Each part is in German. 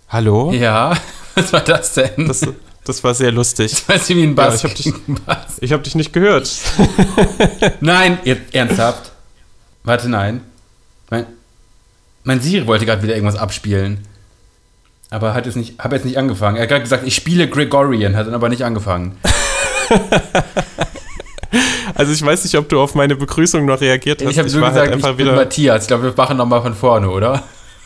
Hallo? Ja, was war das denn? Das war sehr lustig. Das war wie ein Bass. Ja, ich hab dich nicht gehört. Nein, ernsthaft? Warte, nein. Mein Siri wollte gerade wieder irgendwas abspielen. Aber habe jetzt nicht angefangen. Er hat gerade gesagt, ich spiele Gregorian, hat dann aber nicht angefangen. Also ich weiß nicht, ob du auf meine Begrüßung noch reagiert hast. Ich habe nur gesagt, halt einfach ich bin Matthias. Ich glaube, wir machen nochmal von vorne, oder?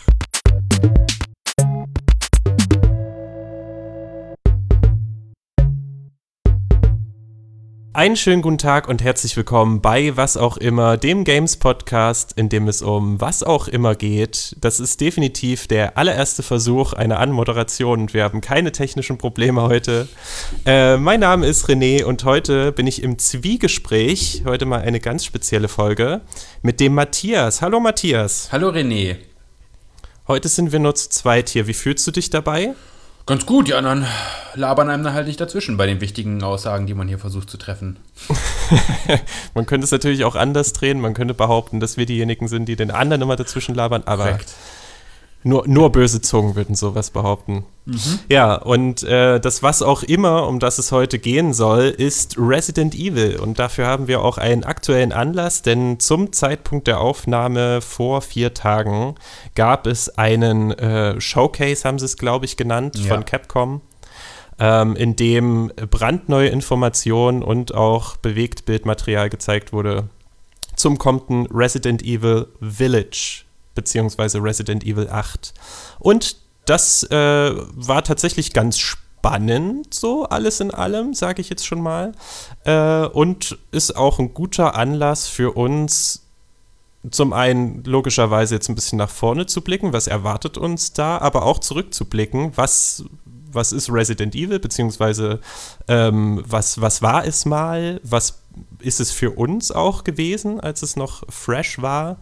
Einen schönen guten Tag und herzlich willkommen bei Was auch immer, dem Games-Podcast, in dem es um was auch immer geht. Das ist definitiv der allererste Versuch einer Anmoderation und wir haben keine technischen Probleme heute. Mein Name ist René und heute bin ich im Zwiegespräch, heute mal eine ganz spezielle Folge, mit dem Matthias. Hallo Matthias. Hallo René. Heute sind wir nur zu zweit hier. Wie fühlst du dich dabei? Ganz gut, die anderen labern einem dann halt nicht dazwischen bei den wichtigen Aussagen, die man hier versucht zu treffen. Man könnte es natürlich auch anders drehen, man könnte behaupten, dass wir diejenigen sind, die den anderen immer dazwischen labern, aber korrekt. Nur böse Zungen würden sowas behaupten. Mhm. Ja, und das was auch immer, um das es heute gehen soll, ist Resident Evil. Und dafür haben wir auch einen aktuellen Anlass, denn zum Zeitpunkt der Aufnahme vor 4 Tagen gab es einen Showcase, haben sie es, glaube ich, genannt, von Capcom, in dem brandneue Informationen und auch Bewegtbildmaterial gezeigt wurde zum kommenden Resident Evil Village, beziehungsweise Resident Evil 8. Und das war tatsächlich ganz spannend, so alles in allem, sage ich jetzt schon mal. Und ist auch ein guter Anlass für uns, zum einen logischerweise jetzt ein bisschen nach vorne zu blicken, was erwartet uns da, aber auch zurückzublicken, was ist Resident Evil, beziehungsweise was war es mal, was ist es für uns auch gewesen, als es noch fresh war,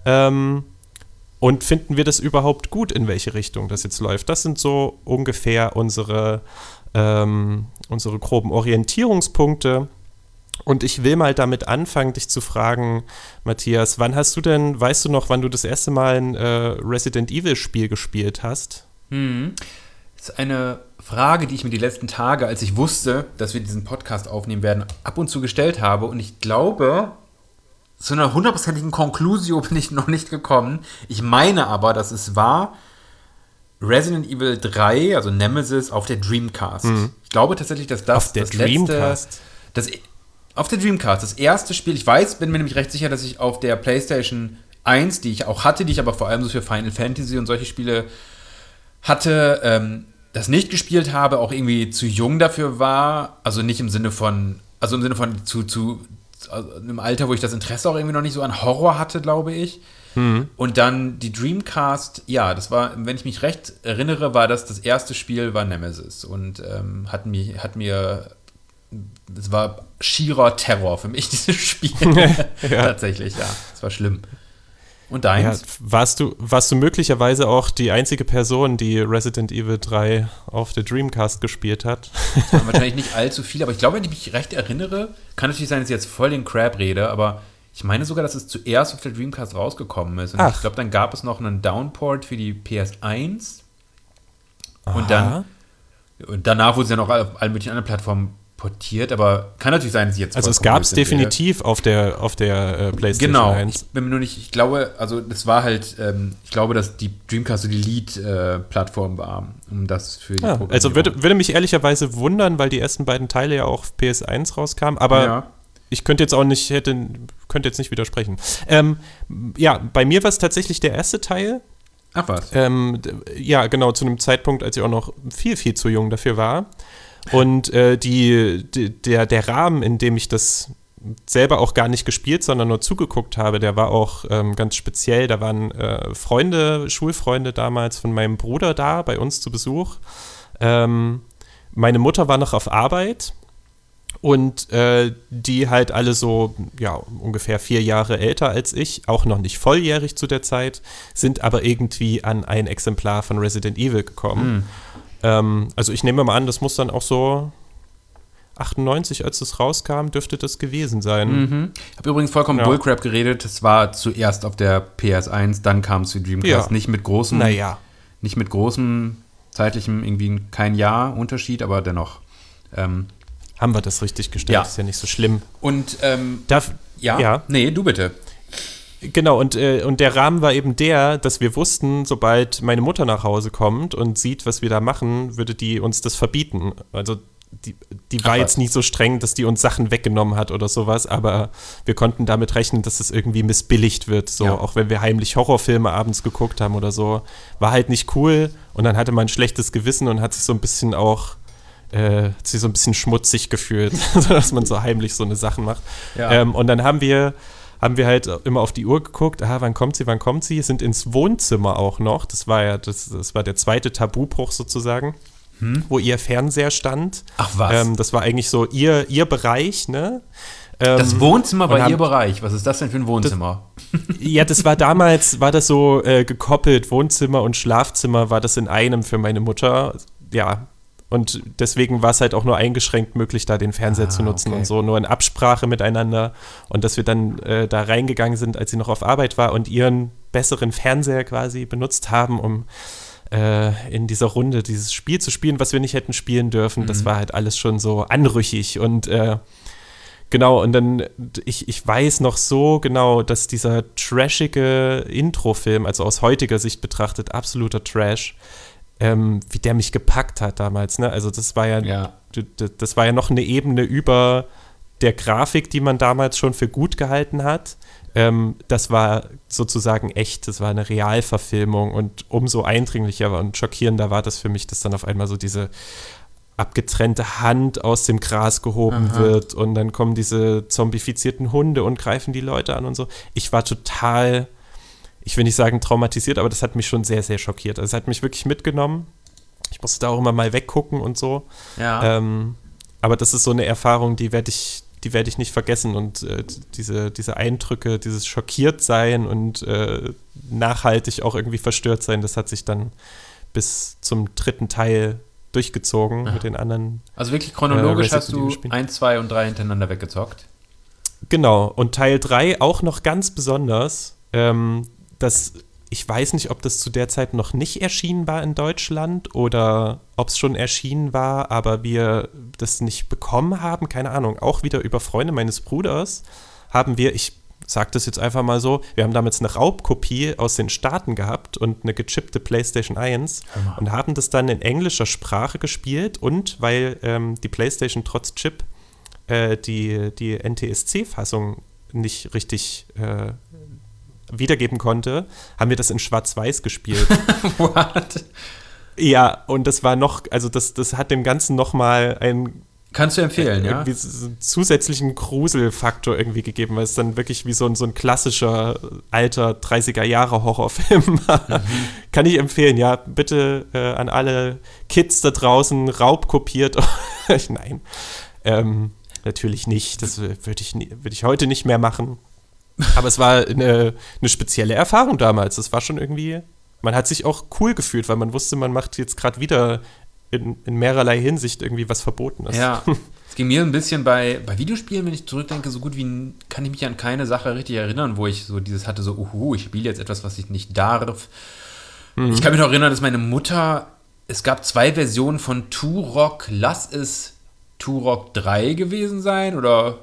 und finden wir das überhaupt gut, in welche Richtung das jetzt läuft? Das sind so ungefähr unsere groben Orientierungspunkte. Und ich will mal damit anfangen, dich zu fragen, Matthias, weißt du noch, wann du das erste Mal ein Resident Evil Spiel gespielt hast? Das ist eine Frage, die ich mir die letzten Tage, als ich wusste, dass wir diesen Podcast aufnehmen werden, ab und zu gestellt habe. Und ich glaube, zu einer 100%igen Conclusio bin ich noch nicht gekommen. Ich meine aber, dass es war Resident Evil 3, also Nemesis, auf der Dreamcast. Ich glaube tatsächlich, dass das auf der Dreamcast? Auf der Dreamcast, das erste Spiel, bin mir nämlich recht sicher, dass ich auf der PlayStation 1, die ich auch hatte, die ich aber vor allem so für Final Fantasy und solche Spiele hatte, das nicht gespielt habe, auch irgendwie zu jung dafür war, also nicht im Sinne von im Alter, wo ich das Interesse auch irgendwie noch nicht so an Horror hatte, glaube ich. Und dann die Dreamcast, ja, das war, wenn ich mich recht erinnere, war das erste Spiel war Nemesis und es war schierer Terror für mich, dieses Spiel. Tatsächlich, ja, es war schlimm. Und deins? Ja, warst du möglicherweise auch die einzige Person, die Resident Evil 3 auf der Dreamcast gespielt hat? Das waren wahrscheinlich nicht allzu viele, aber ich glaube, wenn ich mich recht erinnere, kann natürlich sein, dass ich jetzt voll den Crap rede, aber ich meine sogar, dass es zuerst auf der Dreamcast rausgekommen ist. Und ich glaube, dann gab es noch einen Downport für die PS1. Aha. Und danach wurde es ja noch auf allen möglichen anderen Plattformen portiert, aber kann natürlich sein, dass ich jetzt also es gab es definitiv auf der PlayStation 1. Ich bin mir nur nicht, ich glaube, also das war halt, ich glaube, dass die Dreamcast so die Lead-Plattform war, um das für die Programmierung. Also würde mich ehrlicherweise wundern, weil die ersten beiden Teile ja auch auf PS1 rauskamen, aber ich könnte jetzt nicht widersprechen. Bei mir war es tatsächlich der erste Teil. Ach was? Ja, genau, zu einem Zeitpunkt, als ich auch noch viel, viel zu jung dafür war. Und der Rahmen, in dem ich das selber auch gar nicht gespielt, sondern nur zugeguckt habe, der war auch ganz speziell. Da waren Schulfreunde damals von meinem Bruder da, bei uns zu Besuch. Meine Mutter war noch auf Arbeit und die halt alle so, ja, ungefähr 4 Jahre älter als ich, auch noch nicht volljährig zu der Zeit, sind aber irgendwie an ein Exemplar von Resident Evil gekommen. Also ich nehme mal an, das muss dann auch so 98, als es rauskam, dürfte das gewesen sein. Ich habe übrigens vollkommen Bullcrap geredet. Es war zuerst auf der PS1, dann kam es für Dreamcast. Nicht mit großem zeitlichem irgendwie kein Jahr Unterschied, aber dennoch. Haben wir das richtig gestellt? Ist ja nicht so schlimm. Und, ja. Nee, du bitte. Genau, und der Rahmen war eben der, dass wir wussten, sobald meine Mutter nach Hause kommt und sieht, was wir da machen, würde die uns das verbieten. Also die war jetzt nicht so streng, dass die uns Sachen weggenommen hat oder sowas, aber wir konnten damit rechnen, dass es irgendwie missbilligt wird. So, auch wenn wir heimlich Horrorfilme abends geguckt haben oder so. War halt nicht cool und dann hatte man ein schlechtes Gewissen und hat sich so ein bisschen auch so ein bisschen schmutzig gefühlt, dass man so heimlich so eine Sachen macht. Ja. Und dann haben wir halt immer auf die Uhr geguckt, wann kommt sie, sind ins Wohnzimmer auch noch, das war der zweite Tabubruch sozusagen, wo ihr Fernseher stand. Ach was? Das war eigentlich so ihr Bereich, ne? Das Wohnzimmer war ihr Bereich, was ist das denn für ein Wohnzimmer? Das war damals, war das so gekoppelt, Wohnzimmer und Schlafzimmer war das in einem für meine Mutter, ja. Und deswegen war es halt auch nur eingeschränkt möglich, da den Fernseher zu nutzen und so, nur in Absprache miteinander. Und dass wir dann da reingegangen sind, als sie noch auf Arbeit war und ihren besseren Fernseher quasi benutzt haben, um in dieser Runde dieses Spiel zu spielen, was wir nicht hätten spielen dürfen. Das war halt alles schon so anrüchig. Und genau, und dann, ich weiß noch so genau, dass dieser trashige Introfilm, also aus heutiger Sicht betrachtet, absoluter Trash, wie der mich gepackt hat damals, ne? Also das war das war ja noch eine Ebene über der Grafik, die man damals schon für gut gehalten hat. Das war sozusagen echt, das war eine Realverfilmung und umso eindringlicher und schockierender war das für mich, dass dann auf einmal so diese abgetrennte Hand aus dem Gras gehoben wird und dann kommen diese zombifizierten Hunde und greifen die Leute an und so. Ich war total, ich will nicht sagen traumatisiert, aber das hat mich schon sehr, sehr schockiert. Also es hat mich wirklich mitgenommen. Ich musste da auch immer mal weggucken und so. Ja. Aber das ist so eine Erfahrung, die werde ich nicht vergessen. Und diese Eindrücke, dieses Schockiertsein und nachhaltig auch irgendwie verstört sein, das hat sich dann bis zum 3. Teil durchgezogen mit den anderen. Also wirklich chronologisch hast du 1, 2 und 3 hintereinander weggezockt? Genau. Und Teil 3 auch noch ganz besonders. Ich weiß nicht, ob das zu der Zeit noch nicht erschienen war in Deutschland oder ob es schon erschienen war, aber wir das nicht bekommen haben, keine Ahnung. Auch wieder über Freunde meines Bruders haben wir, ich sage das jetzt einfach mal so, wir haben damals eine Raubkopie aus den Staaten gehabt und eine gechippte PlayStation 1 und haben das dann in englischer Sprache gespielt und weil die PlayStation trotz Chip die NTSC-Fassung nicht richtig wiedergeben konnte, haben wir das in Schwarz-Weiß gespielt. What? Ja, und das war noch, also das hat dem Ganzen nochmal einen kannst du empfehlen, ja? Irgendwie so einen zusätzlichen Gruselfaktor irgendwie gegeben, weil es dann wirklich wie so ein klassischer, alter 30er-Jahre-Horrorfilm war. Kann ich empfehlen, ja. Bitte an alle Kids da draußen, raubkopiert. Nein, natürlich nicht. Das würde ich heute nicht mehr machen. Aber es war eine spezielle Erfahrung damals. Das war schon irgendwie, man hat sich auch cool gefühlt, weil man wusste, man macht jetzt gerade wieder in mehrerlei Hinsicht irgendwie was Verbotenes. Ja, es ging mir ein bisschen bei Videospielen, wenn ich zurückdenke, so gut wie kann ich mich an keine Sache richtig erinnern, wo ich so dieses hatte, so, ich spiele jetzt etwas, was ich nicht darf. Ich kann mich noch erinnern, dass meine Mutter, es gab 2 Versionen von Turok, lass es Turok 3 gewesen sein oder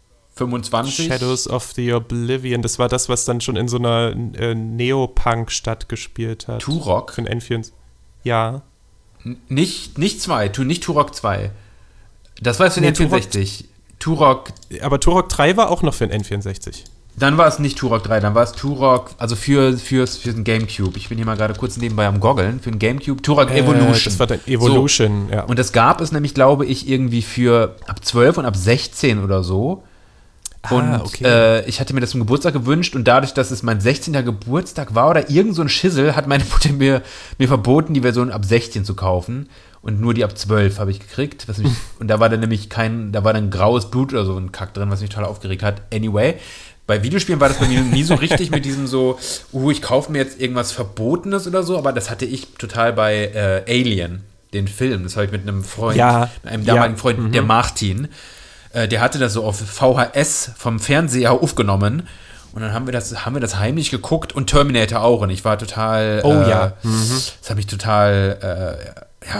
25. Shadows of the Oblivion, das war das, was dann schon in so einer Neopunk-Stadt gespielt hat. Turok? Für den N64. Ja. Nicht Turok 2. Das war für den N64. Turok. Aber Turok 3 war auch noch für den N64. Dann war es nicht Turok 3, dann war es Turok, also für den Gamecube. Ich bin hier mal gerade kurz nebenbei am Goggeln. Für den Gamecube, Turok Evolution. Das war dann Evolution, so. Ja. Und das gab es nämlich, glaube ich, irgendwie für ab 12 und ab 16 oder so. Und okay. Ich hatte mir das zum Geburtstag gewünscht und dadurch, dass es mein 16. Geburtstag war oder irgend so ein Schissel, hat meine Mutter mir verboten, die Version ab 16 zu kaufen und nur die ab 12 habe ich gekriegt. Und da war dann nämlich da war dann graues Blut oder so ein Kack drin, was mich total aufgeregt hat. Anyway, bei Videospielen war das bei mir nie so richtig mit diesem so, ich kaufe mir jetzt irgendwas Verbotenes oder so, aber das hatte ich total bei Alien, den Film. Das habe ich mit einem Freund, mit einem damaligen Freund, der Martin. Der hatte das so auf VHS vom Fernseher aufgenommen Und dann haben wir das heimlich geguckt und Terminator auch. Und ich war total, das hat mich total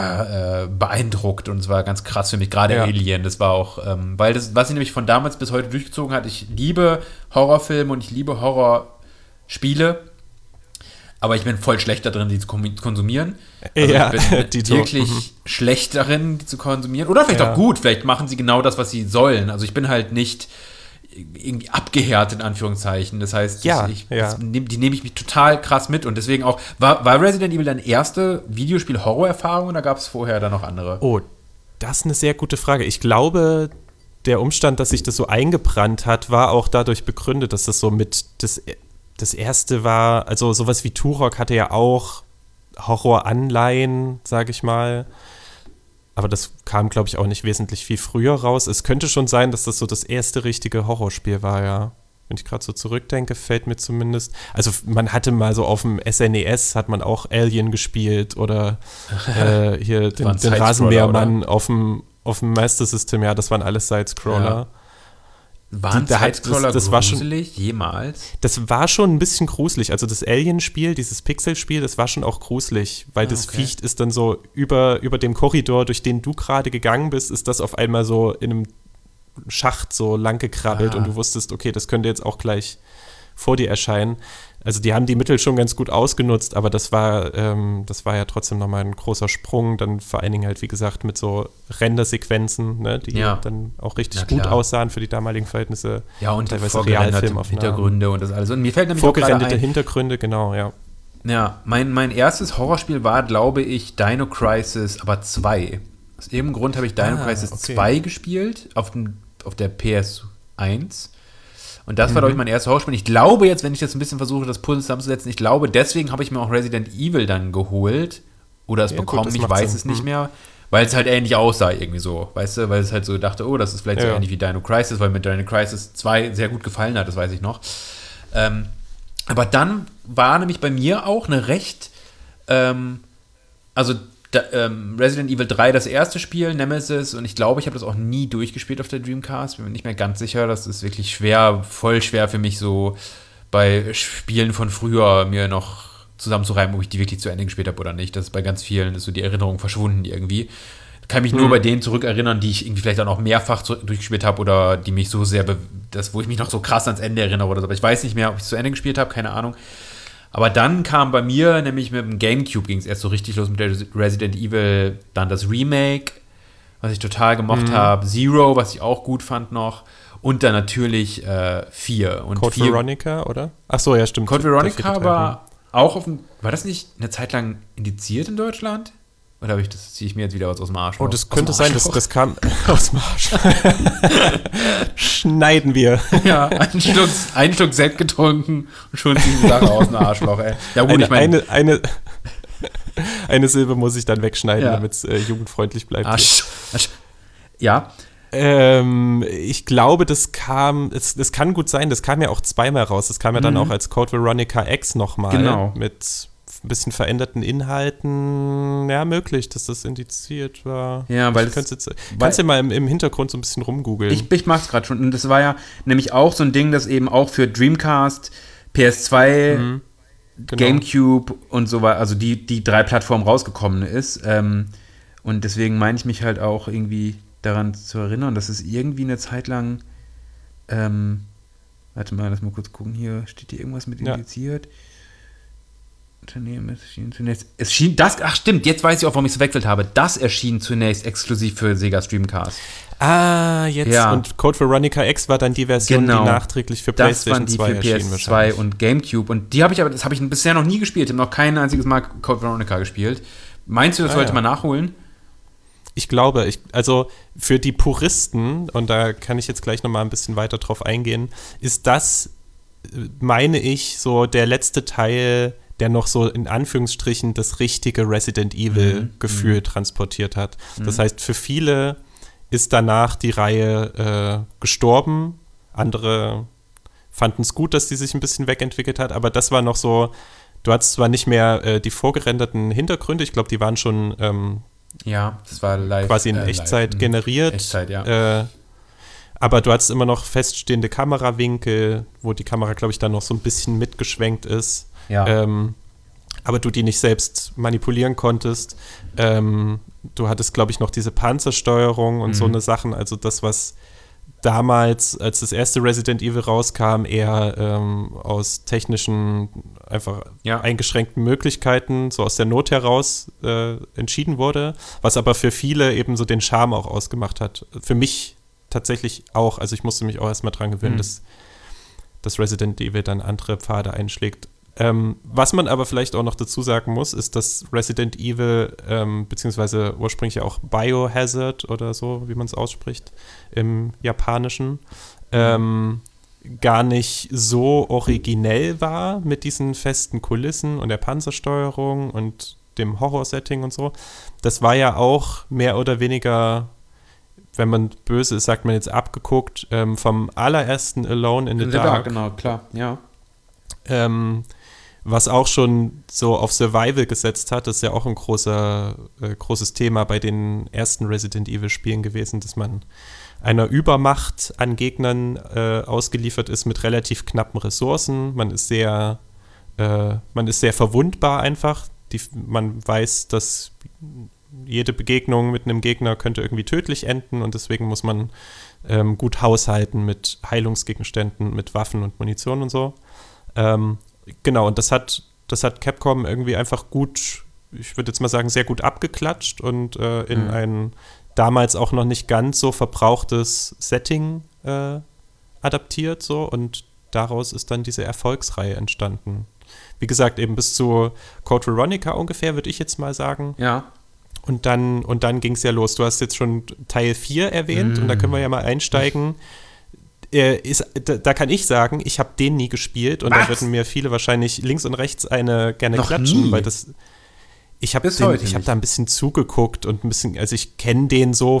beeindruckt und es war ganz krass für mich, gerade Alien. Das war auch, weil das, was ich nämlich von damals bis heute durchgezogen hat, ich liebe Horrorfilme und ich liebe Horrorspiele, aber ich bin voll schlecht darin, die zu konsumieren. Also ich bin wirklich schlecht darin, die zu konsumieren. Oder vielleicht auch gut, vielleicht machen sie genau das, was sie sollen. Also ich bin halt nicht irgendwie abgehärtet, in Anführungszeichen. Das heißt, die nehme ich mich total krass mit. Und deswegen auch, war Resident Evil deine erste Videospiel-Horror-Erfahrung oder gab es vorher dann noch andere? Oh, das ist eine sehr gute Frage. Ich glaube, der Umstand, dass sich das so eingebrannt hat, war auch dadurch begründet, dass das so mit das erste war, also sowas wie Turok hatte ja auch Horror-Anleihen, sage ich mal. Aber das kam, glaube ich, auch nicht wesentlich viel früher raus. Es könnte schon sein, dass das so das erste richtige Horrorspiel war, ja. Wenn ich gerade so zurückdenke, fällt mir zumindest. Also man hatte mal so auf dem SNES hat man auch Alien gespielt oder hier den Rasenmähermann auf dem Master System. Ja, das waren alles Side-Scroller. Ja. Waren Side-Scroller gruselig? Jemals? Das war schon ein bisschen gruselig. Also das Alien-Spiel, dieses Pixel-Spiel, das war schon auch gruselig, weil das Viech ist dann so über dem Korridor, durch den du gerade gegangen bist, ist das auf einmal so in einem Schacht so lang gekrabbelt und du wusstest, okay, das könnte jetzt auch gleich vor dir erscheinen. Also die haben die Mittel schon ganz gut ausgenutzt, aber das war ja trotzdem nochmal ein großer Sprung, dann vor allen Dingen halt, wie gesagt, mit so Rendersequenzen, ne, die dann auch richtig gut aussahen für die damaligen Verhältnisse. Ja, und teilweise Realfilmaufnahmen. Hintergründe und das alles. Und mir fällt nämlich vorgerenderte Hintergründe, genau, ja. Ja, mein erstes Horrorspiel war, glaube ich, Dino Crisis, aber 2. Aus irgendeinem Grund habe ich Dino Crisis 2 gespielt, auf der PS1. Und das war, glaube ich, mein erstes Horrorspiel. Ich glaube jetzt, wenn ich jetzt ein bisschen versuche, das Puzzle zusammenzusetzen, ich glaube, deswegen habe ich mir auch Resident Evil dann geholt. Oder es bekommen, ich weiß es nicht mehr. Weil es halt ähnlich aussah irgendwie so. Weißt du, weil es halt so dachte, oh, das ist vielleicht so ähnlich wie Dino Crisis, weil mir Dino Crisis 2 sehr gut gefallen hat, das weiß ich noch. Aber dann war nämlich bei mir auch eine recht, Resident Evil 3 das erste Spiel, Nemesis, und ich glaube, ich habe das auch nie durchgespielt auf der Dreamcast, bin mir nicht mehr ganz sicher, das ist wirklich voll schwer für mich so bei Spielen von früher mir noch zusammenzureiben, ob ich die wirklich zu Ende gespielt habe oder nicht. Das ist bei ganz vielen, ist so die Erinnerung verschwunden irgendwie. Ich kann mich nur bei denen zurückerinnern, die ich irgendwie vielleicht auch noch mehrfach durchgespielt habe oder die mich so sehr, wo ich mich noch so krass ans Ende erinnere oder so, aber ich weiß nicht mehr, ob ich es zu Ende gespielt habe, keine Ahnung. Aber dann kam bei mir, nämlich mit dem Gamecube, ging es erst so richtig los mit der Resident Evil, dann das Remake, was ich total gemocht habe, Zero, was ich auch gut fand noch, und dann natürlich 4. Und Code Veronica, oder? Ach so, ja, stimmt. Code Veronica war auch war das nicht eine Zeit lang indiziert in Deutschland? Oder ziehe ich mir jetzt wieder was aus dem Arsch? Oh, das könnte sein, das kam aus dem Arsch. Schneiden wir. Ja, einen Schluck Sekt getrunken und schon ziehen die Sache aus dem Arschloch, ey. Ja, gut, eine Silbe muss ich dann wegschneiden, damit es jugendfreundlich bleibt. Ja. Ich glaube, das kann gut sein, das kam ja auch zweimal raus. Das kam ja dann auch als Code Veronica X nochmal mit ein bisschen veränderten Inhalten. Ja, möglich, dass das indiziert war. Ja, weil kannst du mal im Hintergrund so ein bisschen rumgoogeln. Ich mach's gerade schon. Und das war ja nämlich auch so ein Ding, das eben auch für Dreamcast, PS2, Gamecube und so weiter, also die 3 Plattformen rausgekommen ist. Und deswegen meine ich mich halt auch irgendwie daran zu erinnern, dass es irgendwie eine Zeit lang warte mal, lass mal kurz gucken, hier steht hier irgendwas mit indiziert. Es schien das, stimmt, jetzt weiß ich auch, warum ich es verwechselt habe. Das erschien zunächst exklusiv für Sega Dreamcast. Jetzt. Ja. Und Code Veronica X war dann die Version, die nachträglich für PlayStation 2 erschien. Das waren die für PS2 und Gamecube. Und das habe ich bisher noch nie gespielt. Ich habe noch kein einziges Mal Code Veronica gespielt. Meinst du, das sollte man nachholen? Ich glaube, also für die Puristen, und da kann ich jetzt gleich nochmal ein bisschen weiter drauf eingehen, ist das, meine ich, so der letzte Teil, der noch so in Anführungsstrichen das richtige Resident Evil-Gefühl transportiert hat. Das heißt, für viele ist danach die Reihe gestorben. Andere fanden es gut, dass die sich ein bisschen wegentwickelt hat, aber das war noch so, du hattest zwar nicht mehr die vorgerenderten Hintergründe, ich glaube, die waren schon das war live. Quasi in Echtzeit generiert. Echtzeit, ja. Aber du hattest immer noch feststehende Kamerawinkel, wo die Kamera, glaube ich, dann noch so ein bisschen mitgeschwenkt ist. Ja. Aber du die nicht selbst manipulieren konntest. Du hattest, glaube ich, noch diese Panzersteuerung und so eine Sachen. Also das, was damals, als das erste Resident Evil rauskam, eher aus technischen, einfach eingeschränkten Möglichkeiten, so aus der Not heraus entschieden wurde. Was aber für viele eben so den Charme auch ausgemacht hat. Für mich tatsächlich auch. Also ich musste mich auch erstmal dran gewöhnen, dass Resident Evil dann andere Pfade einschlägt. Was man aber vielleicht auch noch dazu sagen muss, ist, dass Resident Evil, beziehungsweise ursprünglich auch Biohazard oder so, wie man es ausspricht, im Japanischen, gar nicht so originell war mit diesen festen Kulissen und der Panzersteuerung und dem Horror-Setting und so. Das war ja auch mehr oder weniger, wenn man böse ist, sagt man jetzt abgeguckt, vom allerersten Alone in the Dark. Genau, klar, ja. Was auch schon so auf Survival gesetzt hat, ist ja auch ein großes Thema bei den ersten Resident Evil Spielen gewesen, dass man einer Übermacht an Gegnern ausgeliefert ist mit relativ knappen Ressourcen. Man ist sehr verwundbar einfach. Man weiß, dass jede Begegnung mit einem Gegner könnte irgendwie tödlich enden und deswegen muss man gut haushalten mit Heilungsgegenständen, mit Waffen und Munition und so. Genau, und das hat Capcom irgendwie einfach gut, ich würde jetzt mal sagen, sehr gut abgeklatscht und in ein damals auch noch nicht ganz so verbrauchtes Setting adaptiert so und daraus ist dann diese Erfolgsreihe entstanden. Wie gesagt, eben bis zu Code Veronica ungefähr, würde ich jetzt mal sagen. Ja. Und dann ging es ja los. Du hast jetzt schon Teil 4 erwähnt und da können wir ja mal einsteigen. Da kann ich sagen, ich habe den nie gespielt und da würden mir viele wahrscheinlich links und rechts gerne Noch klatschen, nie? weil ich habe da ein bisschen zugeguckt und ein bisschen, also ich kenne den so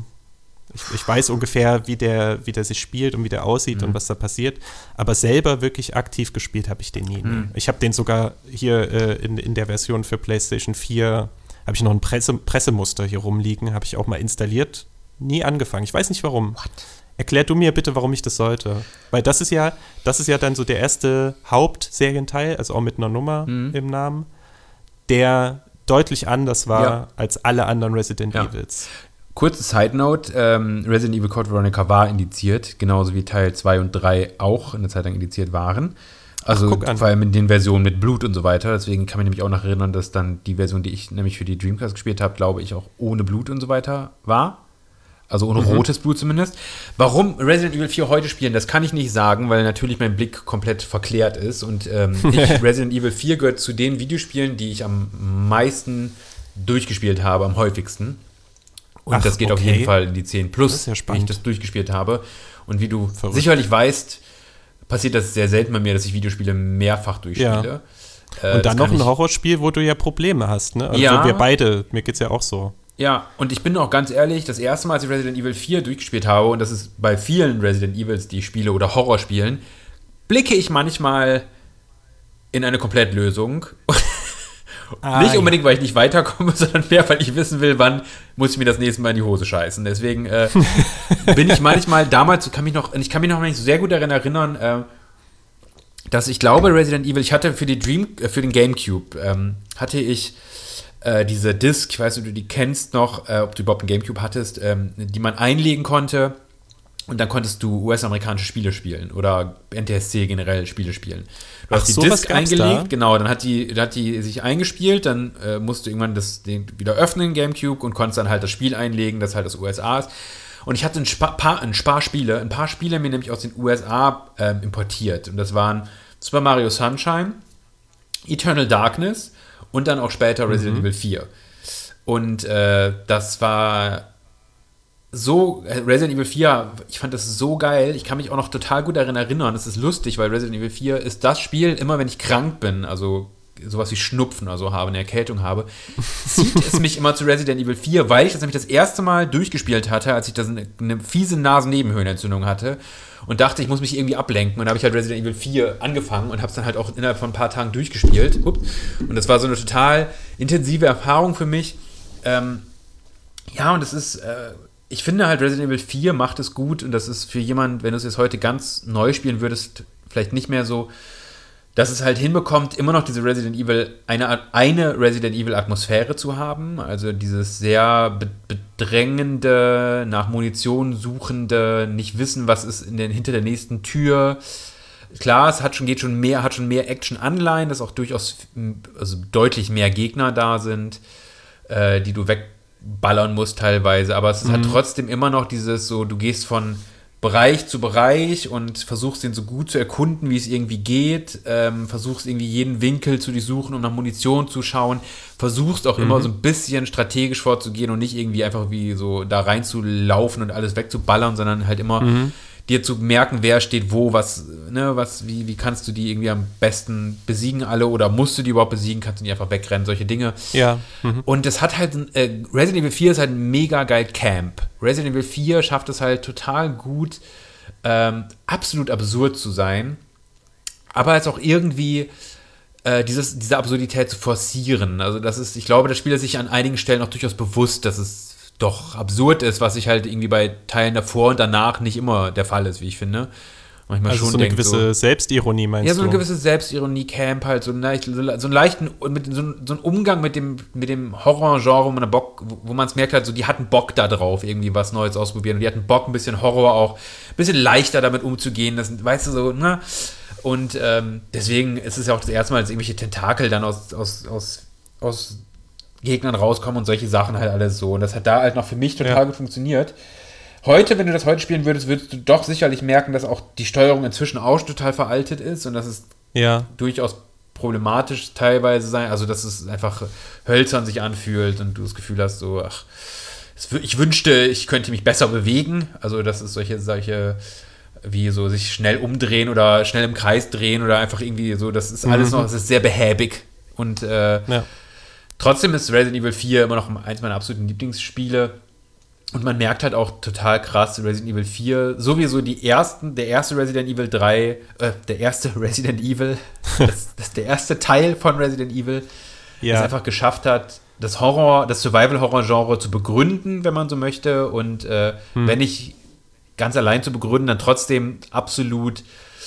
ich weiß ungefähr, wie der sich spielt und wie der aussieht und was da passiert, aber selber wirklich aktiv gespielt habe ich den nie. Ich habe den sogar hier in der Version für PlayStation 4, habe ich noch ein Pressemuster hier rumliegen, habe ich auch mal installiert, nie angefangen. Ich weiß nicht warum. What? Erklär du mir bitte, warum ich das sollte. Weil das ist ja dann so der erste Hauptserienteil, also auch mit einer Nummer im Namen, der deutlich anders war als alle anderen Resident Evils. Kurze Side-Note, Resident Evil Code Veronica war indiziert, genauso wie Teil 2 und 3 auch eine Zeit lang indiziert waren. Also vor allem in den Versionen mit Blut und so weiter. Deswegen kann mich nämlich auch noch erinnern, dass dann die Version, die ich nämlich für die Dreamcast gespielt habe, glaube ich, auch ohne Blut und so weiter war. Also ohne rotes Blut zumindest. Warum Resident Evil 4 heute spielen, das kann ich nicht sagen, weil natürlich mein Blick komplett verklärt ist. Und Resident Evil 4 gehört zu den Videospielen, die ich am meisten durchgespielt habe, am häufigsten. Und das geht auf jeden Fall in die 10 plus, wie ich das durchgespielt habe. Und wie du sicherlich weißt, passiert das sehr selten bei mir, dass ich Videospiele mehrfach durchspiele. Ja. Und dann noch ein Horrorspiel, wo du ja Probleme hast, ne? Also wir beide, mir geht's ja auch so. Ja, und ich bin auch ganz ehrlich, das erste Mal, als ich Resident Evil 4 durchgespielt habe, und das ist bei vielen Resident Evils, die ich spiele oder Horrorspielen, blicke ich manchmal in eine Komplettlösung. Nicht unbedingt, weil ich nicht weiterkomme, sondern mehr, weil ich wissen will, wann muss ich mir das nächste Mal in die Hose scheißen. Deswegen bin ich manchmal damals, ich kann mich noch nicht so sehr gut daran erinnern, dass ich glaube, Resident Evil, ich hatte für den GameCube, hatte ich diese Disc, ich weiß nicht, ob du die kennst noch, ob du überhaupt einen GameCube hattest, die man einlegen konnte und dann konntest du US-amerikanische Spiele spielen oder NTSC generell Spiele spielen. Du hast die Disc eingelegt, genau, dann hat die sich eingespielt, dann musst du irgendwann den wieder öffnen, GameCube, und konntest dann halt das Spiel einlegen, das halt aus USA ist. Und ich hatte ein paar Spiele mir nämlich aus den USA importiert. Und das waren Super Mario Sunshine, Eternal Darkness und dann auch später Resident Evil 4. Und das war so, Resident Evil 4, ich fand das so geil. Ich kann mich auch noch total gut daran erinnern. Es ist lustig, weil Resident Evil 4 ist das Spiel, immer wenn ich krank bin, also sowas wie Schnupfen oder so habe, eine Erkältung habe, zieht es mich immer zu Resident Evil 4, weil ich das nämlich das erste Mal durchgespielt hatte, als ich das eine fiese Nasennebenhöhlenentzündung hatte und dachte, ich muss mich irgendwie ablenken. Und da habe ich halt Resident Evil 4 angefangen und habe es dann halt auch innerhalb von ein paar Tagen durchgespielt. Und das war so eine total intensive Erfahrung für mich. Ja, und es ist ich finde halt Resident Evil 4 macht es gut und das ist für jemanden, wenn du es jetzt heute ganz neu spielen würdest, vielleicht nicht mehr so, dass es halt hinbekommt, immer noch diese Resident Evil, eine Resident Evil Atmosphäre zu haben, also dieses sehr bedrängende, nach Munition suchende, nicht wissen, was ist hinter der nächsten Tür. Klar, es hat schon mehr Action-Anleihen, dass auch durchaus deutlich mehr Gegner da sind, die du wegballern musst teilweise, aber es ist halt trotzdem immer noch dieses so, du gehst von Bereich zu Bereich und versuchst den so gut zu erkunden, wie es irgendwie geht, versuchst irgendwie jeden Winkel zu durchsuchen, um nach Munition zu schauen, versuchst auch immer so ein bisschen strategisch vorzugehen und nicht irgendwie einfach wie so da reinzulaufen und alles wegzuballern, sondern halt immer dir zu merken, wer steht wo, wie kannst du die irgendwie am besten besiegen alle oder musst du die überhaupt besiegen, kannst du die einfach wegrennen, solche Dinge. Ja. Und das hat halt, Resident Evil 4 ist halt ein mega geil Camp. Resident Evil 4 schafft es halt total gut, absolut absurd zu sein, aber jetzt auch irgendwie diese Absurdität zu forcieren. Also ich glaube, das Spiel ist sich an einigen Stellen auch durchaus bewusst, dass es doch absurd ist, was sich halt irgendwie bei Teilen davor und danach nicht immer der Fall ist, wie ich finde. Manchmal also schon so eine gewisse Selbstironie, meinst du? Ja, so eine gewisse Selbstironie-Camp halt, so einen leichten, so ein Umgang mit dem Horror-Genre, wo man es merkt halt, so die hatten Bock da drauf, irgendwie was Neues ausprobieren und die hatten Bock, ein bisschen Horror auch, ein bisschen leichter damit umzugehen, das, weißt du, so, ne? Und deswegen ist es ja auch das erste Mal, dass irgendwelche Tentakel dann aus Gegnern rauskommen und solche Sachen halt alles so. Und das hat da halt noch für mich total gut funktioniert. Heute, wenn du das heute spielen würdest du doch sicherlich merken, dass auch die Steuerung inzwischen auch total veraltet ist und dass es durchaus problematisch teilweise sein, also dass es einfach hölzern sich anfühlt und du das Gefühl hast, so, ich wünschte, ich könnte mich besser bewegen. Also dass es solche wie so sich schnell umdrehen oder schnell im Kreis drehen oder einfach irgendwie so, das ist alles noch, es ist sehr behäbig und trotzdem ist Resident Evil 4 immer noch eins meiner absoluten Lieblingsspiele. Und man merkt halt auch total krass, Resident Evil 4, sowieso der erste Resident Evil 3, der erste Resident Evil, der erste Teil von Resident Evil, das einfach geschafft hat, das Survival-Horror-Genre zu begründen, wenn man so möchte. Und wenn nicht ganz allein zu begründen, dann trotzdem absolut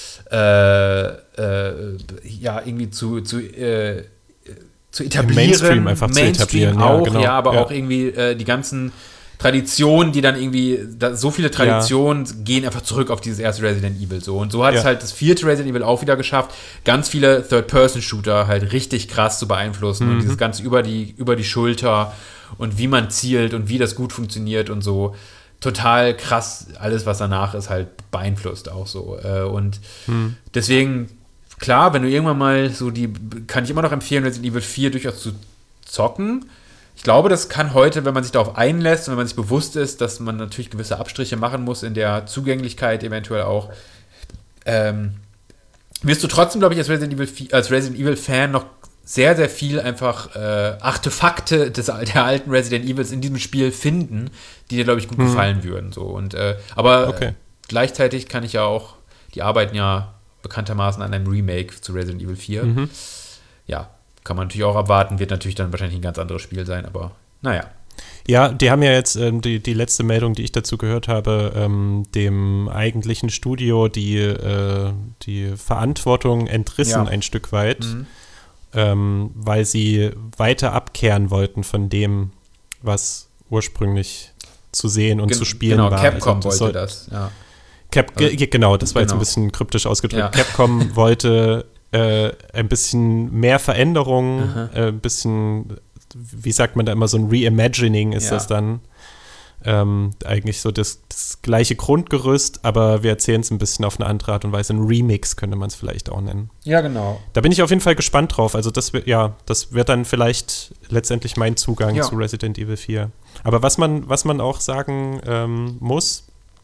irgendwie zu etablieren. Mainstream einfach zu etablieren. Auch, aber auch irgendwie die ganzen Traditionen, die dann irgendwie, so viele Traditionen gehen einfach zurück auf dieses erste Resident Evil so. Und so hat es halt das vierte Resident Evil auch wieder geschafft, ganz viele Third-Person-Shooter halt richtig krass zu beeinflussen und dieses Ganze über die Schulter und wie man zielt und wie das gut funktioniert und so. Total krass, alles, was danach ist, halt beeinflusst auch so. Und deswegen, klar, wenn du irgendwann mal kann ich immer noch empfehlen, Resident Evil 4 durchaus zu zocken. Ich glaube, das kann heute, wenn man sich darauf einlässt und wenn man sich bewusst ist, dass man natürlich gewisse Abstriche machen muss in der Zugänglichkeit eventuell auch, wirst du trotzdem, glaube ich, als Resident Evil Fan noch sehr, sehr viel einfach Artefakte der alten Resident Evils in diesem Spiel finden, die dir, glaube ich, gut gefallen würden. So. Und, aber gleichzeitig die arbeiten ja bekanntermaßen an einem Remake zu Resident Evil 4. Ja, kann man natürlich auch abwarten, wird natürlich dann wahrscheinlich ein ganz anderes Spiel sein, aber naja. Ja, die haben ja jetzt die letzte Meldung, die ich dazu gehört habe, dem eigentlichen Studio die Verantwortung entrissen ein Stück weit, weil sie weiter abkehren wollten von dem, was ursprünglich zu sehen und zu spielen war. Genau, Capcom wollte das, ja. Genau, das war jetzt ein bisschen kryptisch ausgedrückt. Ja. Capcom wollte ein bisschen mehr Veränderung, ein bisschen, wie sagt man da immer, so ein Reimagining ist das dann. Eigentlich so das gleiche Grundgerüst, aber wir erzählen es ein bisschen auf eine andere Art und Weise. Ein Remix könnte man es vielleicht auch nennen. Ja, genau. Da bin ich auf jeden Fall gespannt drauf. Also das wird dann vielleicht letztendlich mein Zugang zu Resident Evil 4. Aber was man auch sagen muss,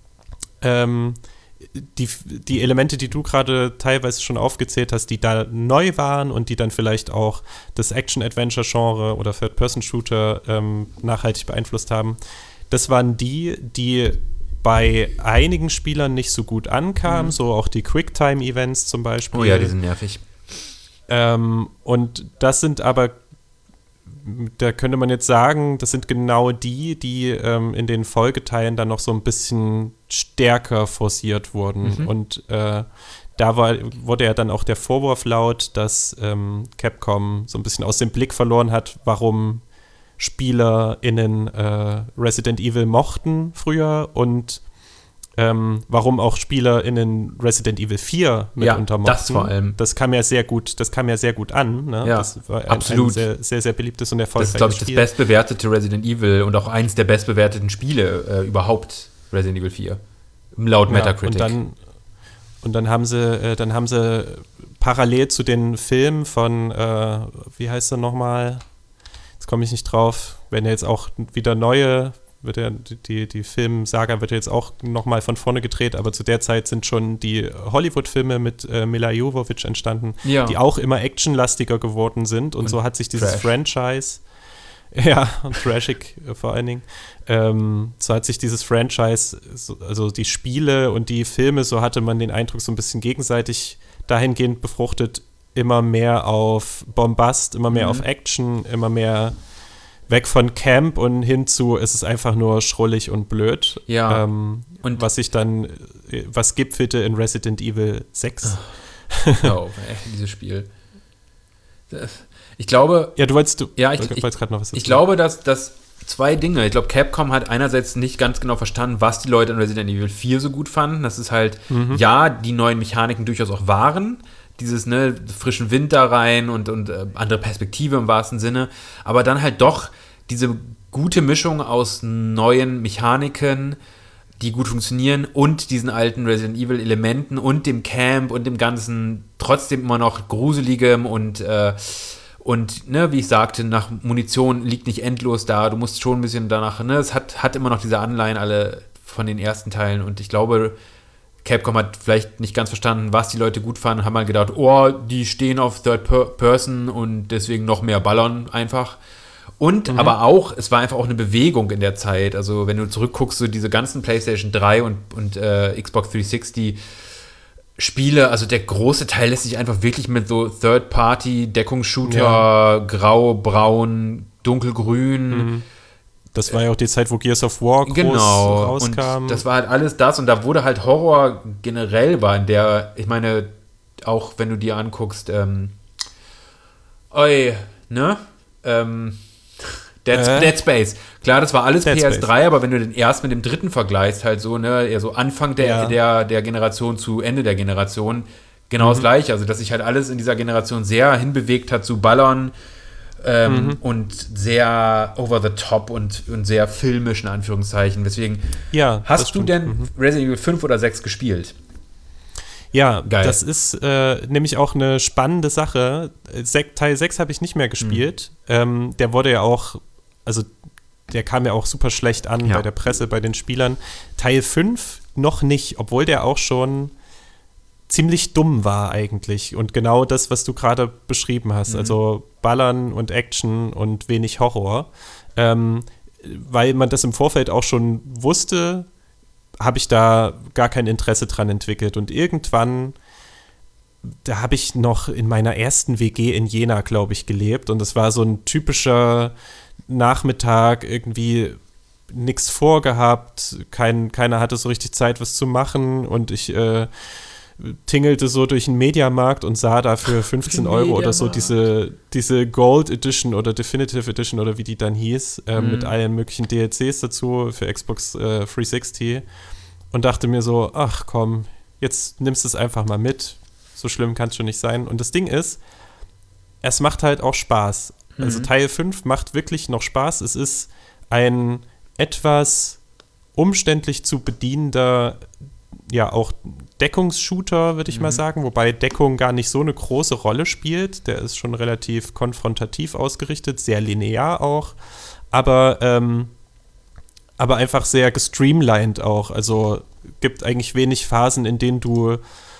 die Elemente, die du gerade teilweise schon aufgezählt hast, die da neu waren und die dann vielleicht auch das Action-Adventure-Genre oder Third-Person-Shooter nachhaltig beeinflusst haben, das waren die bei einigen Spielern nicht so gut ankamen, so auch die Quicktime-Events zum Beispiel. Oh ja, die sind nervig. Und das sind aber da könnte man jetzt sagen, das sind genau die in den Folgeteilen dann noch so ein bisschen stärker forciert wurden. Und wurde ja dann auch der Vorwurf laut, dass Capcom so ein bisschen aus dem Blick verloren hat, warum SpielerInnen Resident Evil mochten früher und warum auch SpielerInnen Resident Evil 4 mitunter mochten. Das vor allem. Das kam ja sehr gut an. Ne? Ja, das war absolut. ein sehr, sehr, sehr beliebtes und erfolgreiches Spiel. Das ist, glaube ich, das bestbewertete Resident Evil und auch eins der bestbewerteten Spiele überhaupt, Resident Evil 4. Laut Metacritic. Und dann haben sie parallel zu den Filmen von, wie heißt er nochmal? Jetzt komme ich nicht drauf, wenn er jetzt auch wieder neue, die Filmsaga wird jetzt auch nochmal von vorne gedreht, aber zu der Zeit sind schon die Hollywood-Filme mit Mila Jovovich entstanden, die auch immer actionlastiger geworden sind und so hat sich dieses Franchise, und trashig vor allen Dingen, so hat sich dieses Franchise, also die Spiele und die Filme, so hatte man den Eindruck, so ein bisschen gegenseitig dahingehend befruchtet, immer mehr auf Bombast, immer mehr auf Action, immer mehr weg von Camp und hin zu, es ist einfach nur schrullig und blöd. Ja. Und was gipfelte in Resident Evil 6. Dieses Spiel. Ich glaube. Ja, du wolltest gerade noch was dazu. Ich glaube, dass zwei Dinge. Ich glaube, Capcom hat einerseits nicht ganz genau verstanden, was die Leute in Resident Evil 4 so gut fanden. Das ist halt, die neuen Mechaniken durchaus auch waren. Dieses, frischen Wind da rein und andere Perspektive im wahrsten Sinne. Aber dann halt doch diese gute Mischung aus neuen Mechaniken, die gut funktionieren und diesen alten Resident Evil Elementen und dem Camp und dem ganzen trotzdem immer noch gruseligem und wie ich sagte, nach Munition liegt nicht endlos da. Du musst schon ein bisschen danach, es hat immer noch diese Anleihen alle von den ersten Teilen und ich glaube, Capcom hat vielleicht nicht ganz verstanden, was die Leute gut fanden, haben mal gedacht, die stehen auf Third Person und deswegen noch mehr ballern einfach. Und aber auch, es war einfach auch eine Bewegung in der Zeit. Also wenn du zurückguckst, so diese ganzen PlayStation 3 und Xbox 360 Spiele, also der große Teil lässt sich einfach wirklich mit so Third-Party-Deckungsshooter, grau, braun, dunkelgrün. Das war ja auch die Zeit, wo Gears of War groß rauskam. Und das war halt alles das und da wurde halt Horror generell war in der, ich meine, auch wenn du dir anguckst, Dead Space. Klar, das war alles Dead PS3, Space. Aber wenn du den ersten mit dem dritten vergleichst, halt so, eher so Anfang der Generation zu Ende der Generation, genau das Gleiche. Also, dass sich halt alles in dieser Generation sehr hinbewegt hat zu ballern und sehr over the top und sehr filmisch, in Anführungszeichen. Deswegen, hast du denn Resident Evil 5 oder 6 gespielt? Ja, geil. Das ist nämlich auch eine spannende Sache. Teil 6 habe ich nicht mehr gespielt. Der wurde ja auch, also der kam ja auch super schlecht an bei der Presse, bei den Spielern. Teil 5 noch nicht, obwohl der auch schon ziemlich dumm war eigentlich. Und genau das, was du gerade beschrieben hast. Also Ballern und Action und wenig Horror. Weil man das im Vorfeld auch schon wusste, habe ich da gar kein Interesse dran entwickelt. Und irgendwann, da habe ich noch in meiner ersten WG in Jena, glaube ich, gelebt. Und das war so ein typischer Nachmittag, irgendwie nichts vorgehabt. Keiner hatte so richtig Zeit, was zu machen. Und ich tingelte so durch den Mediamarkt und sah da für 15 Euro oder so diese Gold Edition oder Definitive Edition oder wie die dann hieß, mit allen möglichen DLCs dazu für Xbox 360 und dachte mir so, ach komm, jetzt nimmst du es einfach mal mit, so schlimm kann es schon nicht sein. Und das Ding ist, es macht halt auch Spaß. Also Teil 5 macht wirklich noch Spaß. Es ist ein etwas umständlich zu bedienender, ja auch Deckungsshooter, würde ich mal sagen, wobei Deckung gar nicht so eine große Rolle spielt. Der ist schon relativ konfrontativ ausgerichtet, sehr linear auch, aber einfach sehr gestreamlined auch. Also gibt eigentlich wenig Phasen, in denen du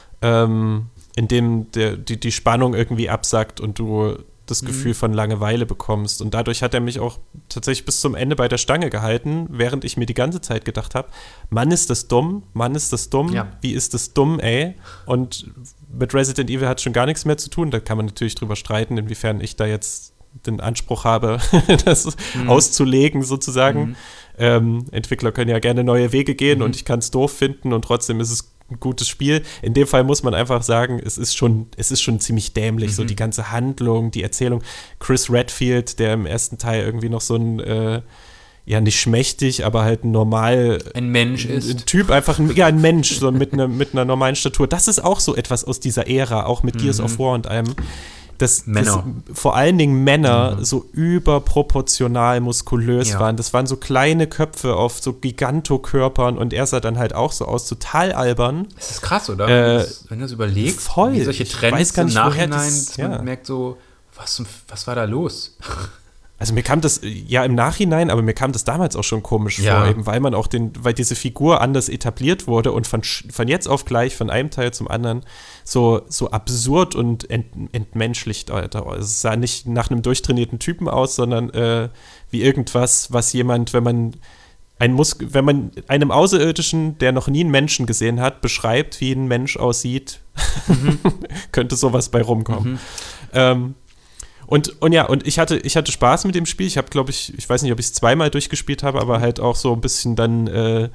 in dem die Spannung irgendwie absackt und du das Gefühl von Langeweile bekommst. Und dadurch hat er mich auch tatsächlich bis zum Ende bei der Stange gehalten, während ich mir die ganze Zeit gedacht habe, Mann, ist das dumm, Ja. Wie ist das dumm, ey? Und mit Resident Evil hat schon gar nichts mehr zu tun. Da kann man natürlich drüber streiten, inwiefern ich da jetzt den Anspruch habe, das auszulegen sozusagen. Entwickler können ja gerne neue Wege gehen und ich kann es doof finden und trotzdem ist es ein gutes Spiel. In dem Fall muss man einfach sagen, es ist schon ziemlich dämlich, so die ganze Handlung, die Erzählung. Chris Redfield, der im ersten Teil irgendwie noch so ein ja, nicht schmächtig, aber halt ein Mensch ist. Ein Typ, einfach ein Mensch, so mit einer normalen Statur. Das ist auch so etwas aus dieser Ära, auch mit Gears of War und allem. Dass vor allen Dingen Männer so überproportional muskulös waren. Das waren so kleine Köpfe auf so Gigantokörpern und er sah dann halt auch so aus, total albern. Das ist krass, oder? Wenn du das überlegst, voll. Wie solche Trends im Nachhinein, dass man merkt so, was war da los? Also mir kam das ja im Nachhinein, aber mir kam das damals auch schon komisch vor, eben weil man auch weil diese Figur anders etabliert wurde und von jetzt auf gleich, von einem Teil zum anderen, so absurd und entmenschlicht, Alter. Es sah nicht nach einem durchtrainierten Typen aus, sondern wie irgendwas, was jemand, wenn man einem Außerirdischen, der noch nie einen Menschen gesehen hat, beschreibt, wie ein Mensch aussieht, könnte sowas bei rumkommen. Und ich hatte Spaß mit dem Spiel. Ich habe, glaube ich weiß nicht, ob ich es zweimal durchgespielt habe, aber halt auch so ein bisschen dann,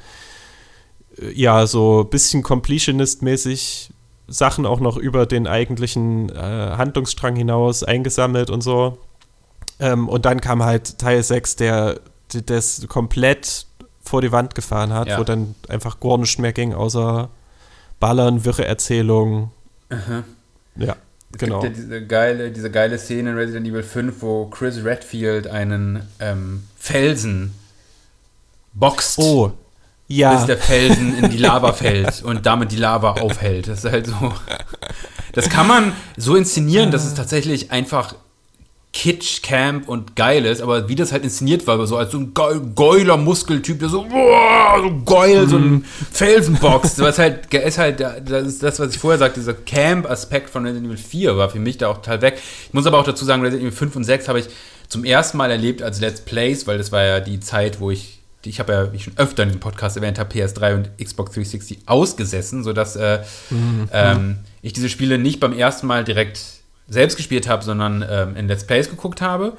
so ein bisschen Completionist-mäßig Sachen auch noch über den eigentlichen Handlungsstrang hinaus eingesammelt und so. Und dann kam halt Teil 6, der das komplett vor die Wand gefahren hat, wo dann einfach gar nichts mehr ging, außer Ballern, wirre Erzählung. Ja. Genau. Es gibt ja diese geile Szene in Resident Evil 5, wo Chris Redfield einen Felsen boxt, bis der Felsen in die Lava fällt und damit die Lava aufhält. Das ist halt so. Das kann man so inszenieren, dass es tatsächlich einfach Kitsch, Camp und geil ist, aber wie das halt inszeniert war, so als so ein geiler Muskeltyp, der so geil, so ein Felsenbox. Das ist das, was ich vorher sagte, dieser Camp-Aspekt von Resident Evil 4 war für mich da auch total weg. Ich muss aber auch dazu sagen, Resident Evil 5 und 6 habe ich zum ersten Mal erlebt als Let's Plays, weil das war ja die Zeit, wo ich habe ja, wie ich schon öfter in diesem Podcast erwähnt habe, PS3 und Xbox 360 ausgesessen, sodass ich diese Spiele nicht beim ersten Mal direkt selbst gespielt habe, sondern in Let's Plays geguckt habe.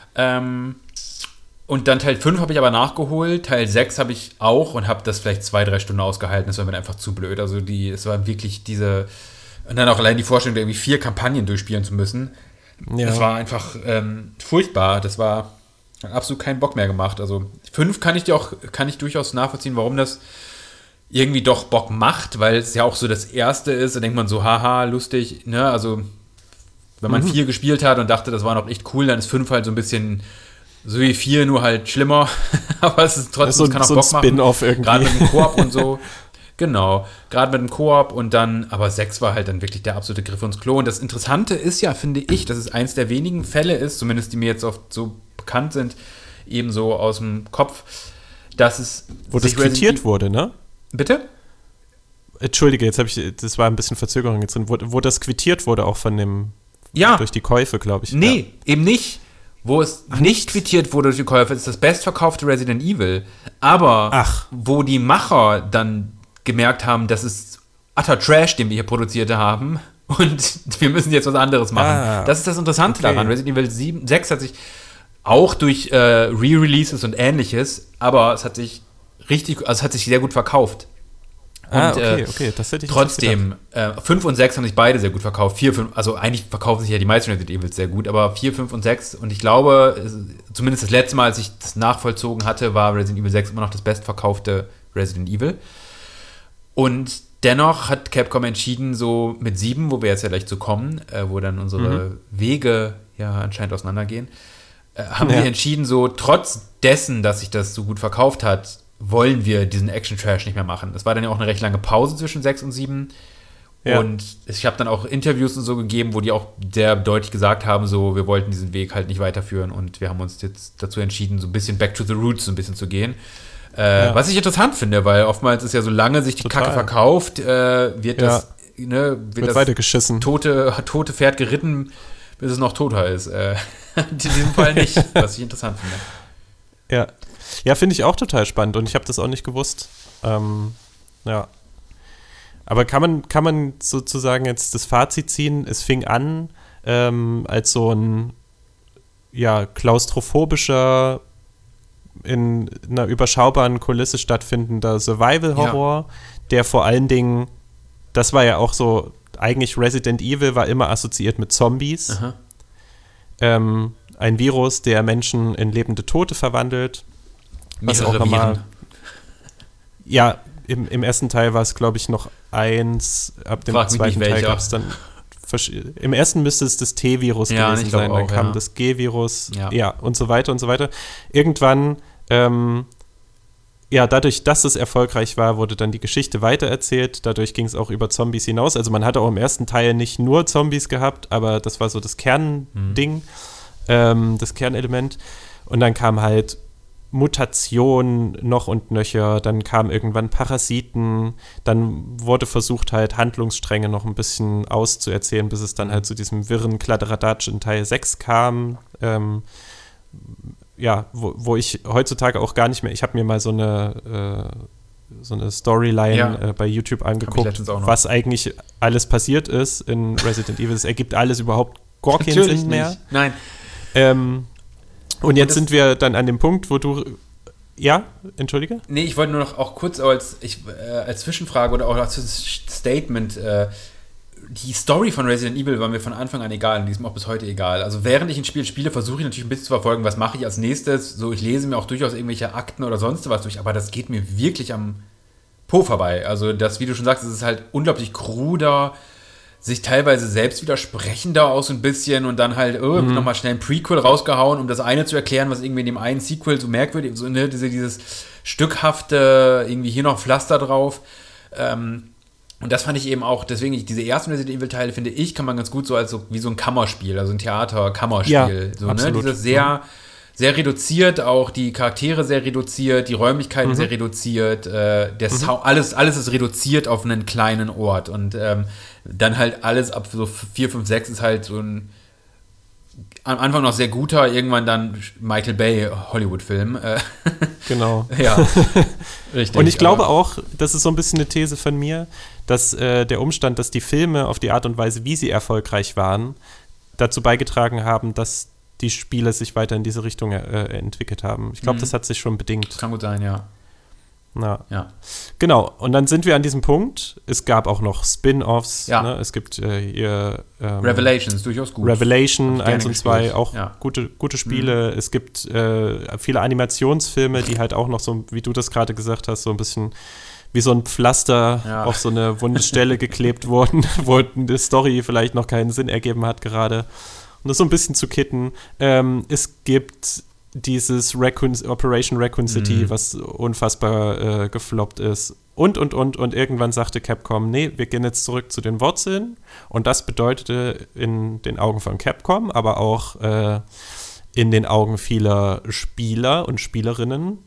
Und dann Teil 5 habe ich aber nachgeholt. Teil 6 habe ich auch und habe das vielleicht 2-3 Stunden ausgehalten. Das war mir einfach zu blöd. Also es war wirklich und dann auch allein die Vorstellung, irgendwie 4 Kampagnen durchspielen zu müssen. Ja. Das war einfach furchtbar. Das war absolut keinen Bock mehr gemacht. Also 5 kann ich durchaus nachvollziehen, warum das irgendwie doch Bock macht, weil es ja auch so das erste ist. Da denkt man so, haha, lustig, ne? Also wenn man 4 gespielt hat und dachte, das war noch echt cool, dann ist 5 halt so ein bisschen so wie 4, nur halt schlimmer. Aber es ist trotzdem, es kann auch Bock machen. Spin-off irgendwie. Gerade mit dem Koop und so. Genau, gerade mit dem Koop und dann, aber 6 war halt dann wirklich der absolute Griff ins Klo. Und das Interessante ist ja, finde ich, dass es eins der wenigen Fälle ist, zumindest die mir jetzt oft so bekannt sind, eben so aus dem Kopf, dass es... Wo das quittiert wurde, ne? Bitte? Entschuldige, das war ein bisschen Verzögerung jetzt drin, wo das quittiert wurde auch von dem... Ja. Durch die Käufe, glaube ich. Nee, eben nicht. Wo es nicht quittiert wurde durch die Käufe, ist das bestverkaufte Resident Evil. Aber wo die Macher dann gemerkt haben, das ist utter Trash, den wir hier produziert haben und wir müssen jetzt was anderes machen. Das ist das Interessante daran. Resident Evil 6 hat sich auch durch Re-Releases und Ähnliches, aber es hat sich sehr gut verkauft. Und, okay, das hätte ich trotzdem, 5 und 6 haben sich beide sehr gut verkauft. 4, 5, also eigentlich verkaufen sich ja die meisten Resident Evils sehr gut, aber 4, 5 und 6 und ich glaube, zumindest das letzte Mal, als ich das nachvollzogen hatte, war Resident Evil 6 immer noch das bestverkaufte Resident Evil. Und dennoch hat Capcom entschieden, so mit 7, wo wir jetzt ja gleich zu kommen, wo dann unsere Wege ja anscheinend auseinandergehen, haben wir entschieden, so trotz dessen, dass sich das so gut verkauft hat, wollen wir diesen Action-Trash nicht mehr machen. Es war dann ja auch eine recht lange Pause zwischen 6 und 7. Ja. Und ich habe dann auch Interviews und so gegeben, wo die auch sehr deutlich gesagt haben, so, wir wollten diesen Weg halt nicht weiterführen und wir haben uns jetzt dazu entschieden, so ein bisschen back to the roots so ein bisschen zu gehen. Was ich interessant finde, weil oftmals ist ja, solange sich die Kacke verkauft, wird das weitergeschissen. Tote Pferd geritten, bis es noch toter ist. In diesem Fall nicht, was ich interessant finde. Ja, finde ich auch total spannend und ich habe das auch nicht gewusst. Ja. Aber kann man sozusagen jetzt das Fazit ziehen, es fing an als so ein klaustrophobischer, in einer überschaubaren Kulisse stattfindender Survival-Horror, der vor allen Dingen, das war ja auch so, eigentlich Resident Evil war immer assoziiert mit Zombies. Ein Virus, der Menschen in lebende Tote verwandelt. Was auch nochmal. Ja, im ersten Teil war es, glaube ich, noch 1. Ab dem zweiten Teil gab es dann. Im ersten müsste es das T-Virus gewesen sein, dann kam das G-Virus, und so weiter und so weiter. Irgendwann, dadurch, dass es erfolgreich war, wurde dann die Geschichte weitererzählt. Dadurch ging es auch über Zombies hinaus. Also man hatte auch im ersten Teil nicht nur Zombies gehabt, aber das war so das Kernding, das Kernelement. Und dann kam halt Mutation noch und nöcher, dann kamen irgendwann Parasiten, dann wurde versucht halt Handlungsstränge noch ein bisschen auszuerzählen, bis es dann halt zu diesem wirren Kladderadatsch in Teil 6 kam, wo ich heutzutage auch gar nicht mehr, ich habe mir mal so eine Storyline bei YouTube angeguckt, was eigentlich alles passiert ist in Resident Evil. Es ergibt alles überhaupt gar keinen Sinn mehr. Nein. Und jetzt sind wir dann an dem Punkt, wo du. Ja, entschuldige? Nee, ich wollte nur noch auch kurz als Zwischenfrage oder auch als Statement, die Story von Resident Evil war mir von Anfang an egal und die ist mir auch bis heute egal. Also während ich ein Spiel spiele, versuche ich natürlich ein bisschen zu verfolgen, was mache ich als nächstes. So, ich lese mir auch durchaus irgendwelche Akten oder sonst was durch, aber das geht mir wirklich am Po vorbei. Also das, wie du schon sagst, es ist halt unglaublich kruder, sich teilweise selbst widersprechender aus ein bisschen und dann halt nochmal schnell ein Prequel rausgehauen, um das eine zu erklären, was irgendwie in dem einen Sequel so merkwürdig, so, ne, dieses stückhafte, irgendwie hier noch Pflaster drauf. Und das fand ich eben auch, deswegen, diese ersten Resident Evil Teile, finde ich, kann man ganz gut so als wie so ein Kammerspiel, also ein Theater-Kammerspiel. Ja, so, absolut. Ne? Dieses sehr reduziert, auch die Charaktere sehr reduziert, die Räumlichkeiten sehr reduziert, der Sound, alles ist reduziert auf einen kleinen Ort und dann halt alles ab so 4, 5, 6 ist halt so ein am Anfang noch sehr guter, irgendwann dann Michael Bay Hollywood-Film. Genau. Ja, richtig. Und ich glaube auch, das ist so ein bisschen eine These von mir, dass der Umstand, dass die Filme auf die Art und Weise, wie sie erfolgreich waren, dazu beigetragen haben, dass die Spiele sich weiter in diese Richtung entwickelt haben. Ich glaube, das hat sich schon bedingt. Das kann gut sein, ja. Ja. Genau, und dann sind wir an diesem Punkt. Es gab auch noch Spin-Offs. Ja. Ne? Es gibt hier Revelations, durchaus gut. Revelation 1 und 2, auch ja. gute Spiele. Es gibt viele Animationsfilme, die halt auch noch so, wie du das gerade gesagt hast, so ein bisschen wie so ein Pflaster auf so eine wunde Stelle geklebt wurden, wo die Story vielleicht noch keinen Sinn ergeben hat gerade. Um das so ein bisschen zu kitten. Es gibt dieses Operation Raccoon City, was unfassbar gefloppt ist. Und irgendwann sagte Capcom, nee, wir gehen jetzt zurück zu den Wurzeln. Und das bedeutete in den Augen von Capcom, aber auch in den Augen vieler Spieler und Spielerinnen,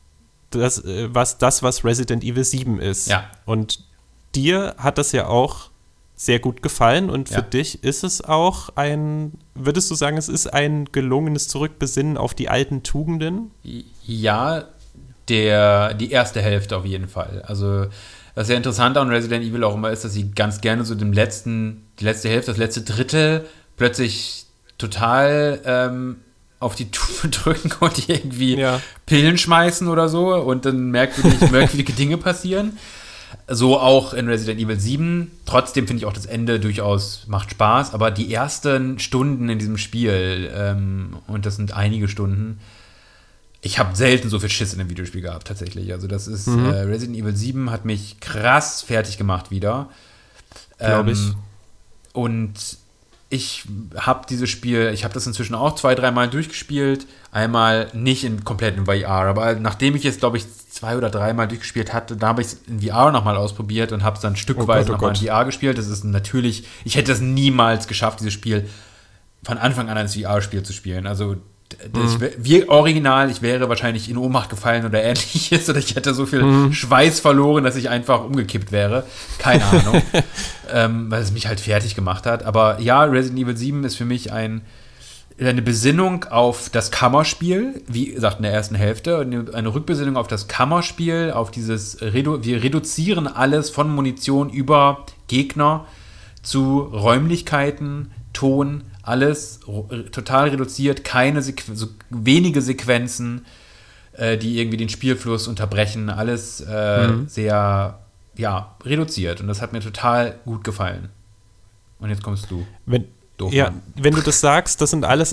was Resident Evil 7 ist. Ja. Und dir hat das ja auch sehr gut gefallen und für dich ist es auch würdest du sagen, es ist ein gelungenes Zurückbesinnen auf die alten Tugenden? Ja, die erste Hälfte auf jeden Fall. Also was sehr interessant an Resident Evil auch immer ist, dass sie ganz gerne so die letzte Hälfte, das letzte Drittel plötzlich total auf die Tube drücken und irgendwie Pillen schmeißen oder so und dann merkwürdige Dinge passieren. So auch in Resident Evil 7. Trotzdem finde ich auch das Ende durchaus macht Spaß, aber die ersten Stunden in diesem Spiel, und das sind einige Stunden, ich habe selten so viel Schiss in einem Videospiel gehabt, tatsächlich. Also das ist, Resident Evil 7 hat mich krass fertig gemacht wieder. Glaube ich. Und ich habe dieses Spiel, ich habe das inzwischen auch 2-3 Mal durchgespielt. Einmal nicht in kompletten VR, aber nachdem ich es, glaube ich, 2 oder 3 Mal durchgespielt hatte, da habe ich es in VR nochmal ausprobiert und habe es dann stückweise nochmal in VR gespielt. Das ist natürlich, ich hätte es niemals geschafft, dieses Spiel von Anfang an als VR-Spiel zu spielen. Also wie original, ich wäre wahrscheinlich in Ohnmacht gefallen oder ähnliches oder ich hätte so viel Schweiß verloren, dass ich einfach umgekippt wäre. Keine Ahnung. Weil es mich halt fertig gemacht hat. Aber ja, Resident Evil 7 ist für mich eine Besinnung auf das Kammerspiel, wie gesagt in der ersten Hälfte, eine Rückbesinnung auf das Kammerspiel, auf dieses, wir reduzieren alles von Munition über Gegner zu Räumlichkeiten, Ton, Alles total reduziert, so wenige Sequenzen, die irgendwie den Spielfluss unterbrechen. Alles sehr, reduziert. Und das hat mir total gut gefallen. Und jetzt kommst du. Wenn du das sagst, das sind alles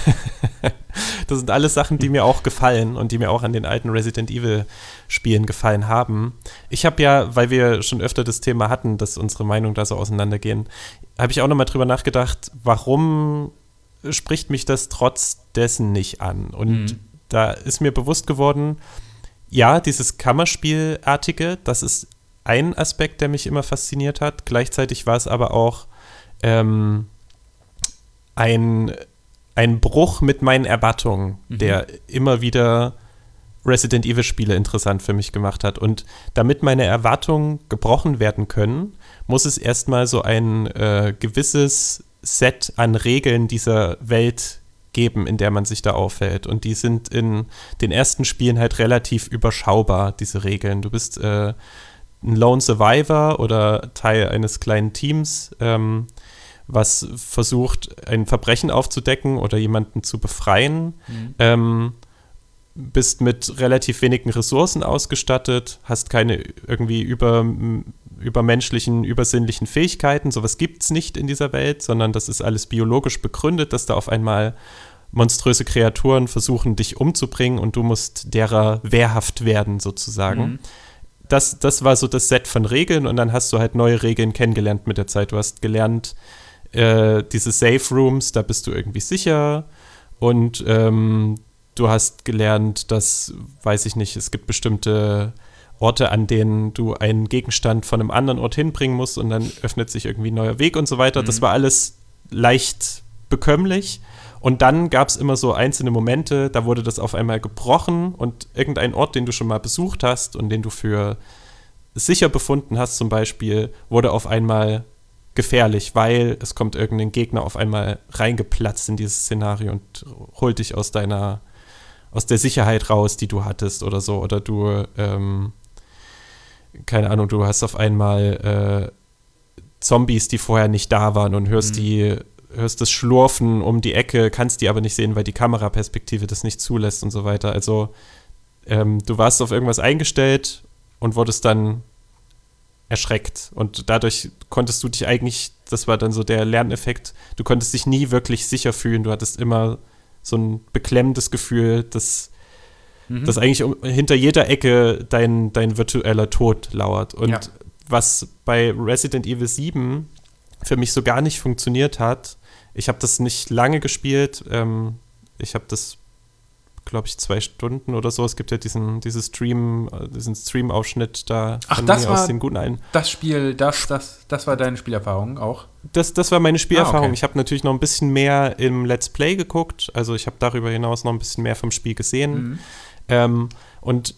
Sachen, die mir auch gefallen und die mir auch an den alten Resident Evil Spielen gefallen haben. Ich habe ja, weil wir schon öfter das Thema hatten, dass unsere Meinungen da so auseinandergehen, habe ich auch nochmal drüber nachgedacht, warum spricht mich das trotz dessen nicht an? Und da ist mir bewusst geworden, ja, dieses Kammerspielartige, das ist ein Aspekt, der mich immer fasziniert hat. Gleichzeitig war es aber auch ein Bruch mit meinen Erwartungen, der immer wieder Resident Evil Spiele interessant für mich gemacht hat. Und damit meine Erwartungen gebrochen werden können, muss es erstmal so ein gewisses Set an Regeln dieser Welt geben, in der man sich da aufhält. Und die sind in den ersten Spielen halt relativ überschaubar, diese Regeln. Du bist ein Lone Survivor oder Teil eines kleinen Teams, was versucht, ein Verbrechen aufzudecken oder jemanden zu befreien. Bist mit relativ wenigen Ressourcen ausgestattet, hast keine irgendwie übermenschlichen, übersinnlichen Fähigkeiten. Sowas gibt es nicht in dieser Welt, sondern das ist alles biologisch begründet, dass da auf einmal monströse Kreaturen versuchen, dich umzubringen und du musst derer wehrhaft werden, sozusagen. Das war so das Set von Regeln und dann hast du halt neue Regeln kennengelernt mit der Zeit. Du hast gelernt, diese Safe Rooms, da bist du irgendwie sicher und du hast gelernt, dass, weiß ich nicht, es gibt bestimmte Orte, an denen du einen Gegenstand von einem anderen Ort hinbringen musst und dann öffnet sich irgendwie ein neuer Weg und so weiter. Das war alles leicht bekömmlich und dann gab es immer so einzelne Momente, da wurde das auf einmal gebrochen und irgendein Ort, den du schon mal besucht hast und den du für sicher befunden hast zum Beispiel, wurde auf einmal gefährlich, weil es kommt irgendein Gegner auf einmal reingeplatzt in dieses Szenario und holt dich aus der Sicherheit raus, die du hattest oder so. Oder du, keine Ahnung, du hast auf einmal Zombies, die vorher nicht da waren und hörst das Schlurfen um die Ecke, kannst die aber nicht sehen, weil die Kameraperspektive das nicht zulässt und so weiter. Also du warst auf irgendwas eingestellt und wurdest dann erschreckt. Und dadurch konntest du dich eigentlich, das war dann so der Lerneffekt, du konntest dich nie wirklich sicher fühlen. Du hattest immer so ein beklemmendes Gefühl, dass eigentlich hinter jeder Ecke dein virtueller Tod lauert. Und was bei Resident Evil 7 für mich so gar nicht funktioniert hat, ich habe das nicht lange gespielt, ich habe das, glaube ich, 2 Stunden oder so. Es gibt ja diesen Stream-Ausschnitt da. Ach, das war aus den guten einen. Das Spiel, das war deine Spielerfahrung auch? Das war meine Spielerfahrung. Okay. Ich habe natürlich noch ein bisschen mehr im Let's Play geguckt. Also ich habe darüber hinaus noch ein bisschen mehr vom Spiel gesehen. Und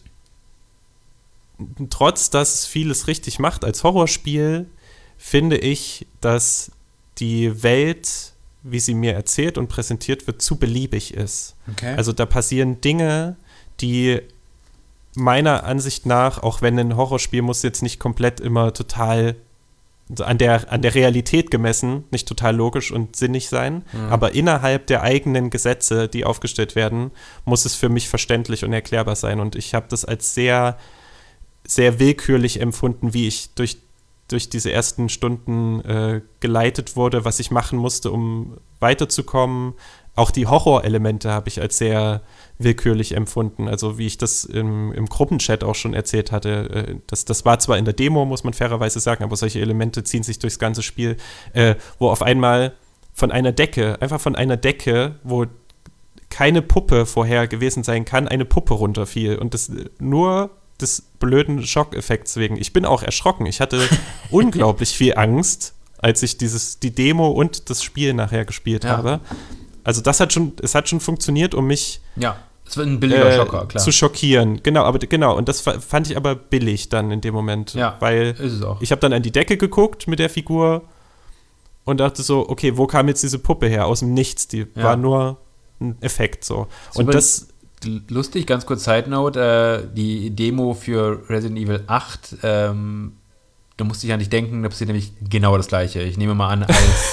trotz, dass es vieles richtig macht als Horrorspiel, finde ich, dass die Welt, wie sie mir erzählt und präsentiert wird, zu beliebig ist. Okay. Also da passieren Dinge, die meiner Ansicht nach, auch wenn ein Horrorspiel muss jetzt nicht komplett immer total an der Realität gemessen, nicht total logisch und sinnig sein, aber innerhalb der eigenen Gesetze, die aufgestellt werden, muss es für mich verständlich und erklärbar sein. Und ich habe das als sehr, sehr willkürlich empfunden, wie ich durch diese ersten Stunden geleitet wurde, was ich machen musste, um weiterzukommen. Auch die Horrorelemente habe ich als sehr willkürlich empfunden. Also wie ich das im Gruppenchat auch schon erzählt hatte, das war zwar in der Demo, muss man fairerweise sagen, aber solche Elemente ziehen sich durchs ganze Spiel, wo auf einmal von einer Decke, wo keine Puppe vorher gewesen sein kann, eine Puppe runterfiel. Und das nur des blöden Schockeffekts wegen. Ich bin auch erschrocken. Ich hatte unglaublich viel Angst, als ich die Demo und das Spiel nachher gespielt habe. Also es hat schon funktioniert, um mich es wird ein billiger Schocker, klar. zu schockieren. Genau, und das fand ich aber billig dann in dem Moment. Ja, weil ist es auch. Ich habe dann an die Decke geguckt mit der Figur und dachte so, okay, wo kam jetzt diese Puppe her? Aus dem Nichts. Die war nur ein Effekt so. Und das lustig, ganz kurz Side Note, die Demo für Resident Evil 8, da musste ich an dich denken, da passiert nämlich genau das Gleiche. Ich nehme mal an,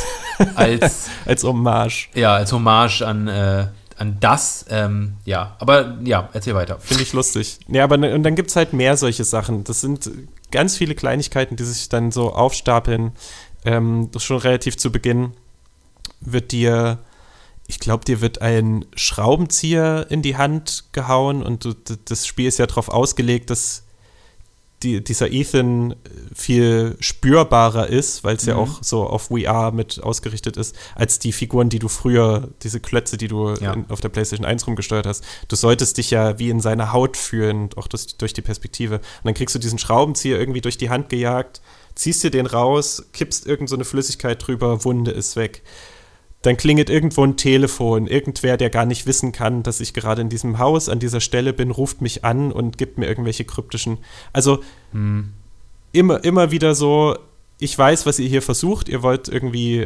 als Hommage. Ja, als Hommage an das. Aber ja, erzähl weiter. Finde ich lustig. Ja, aber und dann gibt es halt mehr solche Sachen. Das sind ganz viele Kleinigkeiten, die sich dann so aufstapeln. Das schon relativ zu Beginn wird dir wird ein Schraubenzieher in die Hand gehauen und das Spiel ist ja darauf ausgelegt, dass dieser Ethan viel spürbarer ist, weil es ja auch so auf VR mit ausgerichtet ist, als die Figuren, die du früher, diese Klötze, die du auf der PlayStation 1 rumgesteuert hast. Du solltest dich ja wie in seiner Haut fühlen, auch durch die Perspektive. Und dann kriegst du diesen Schraubenzieher irgendwie durch die Hand gejagt, ziehst dir den raus, kippst irgend so eine Flüssigkeit drüber, Wunde ist weg. Dann klingelt irgendwo ein Telefon. Irgendwer, der gar nicht wissen kann, dass ich gerade in diesem Haus an dieser Stelle bin, ruft mich an und gibt mir irgendwelche kryptischen. Also immer wieder so, ich weiß, was ihr hier versucht. Ihr wollt irgendwie,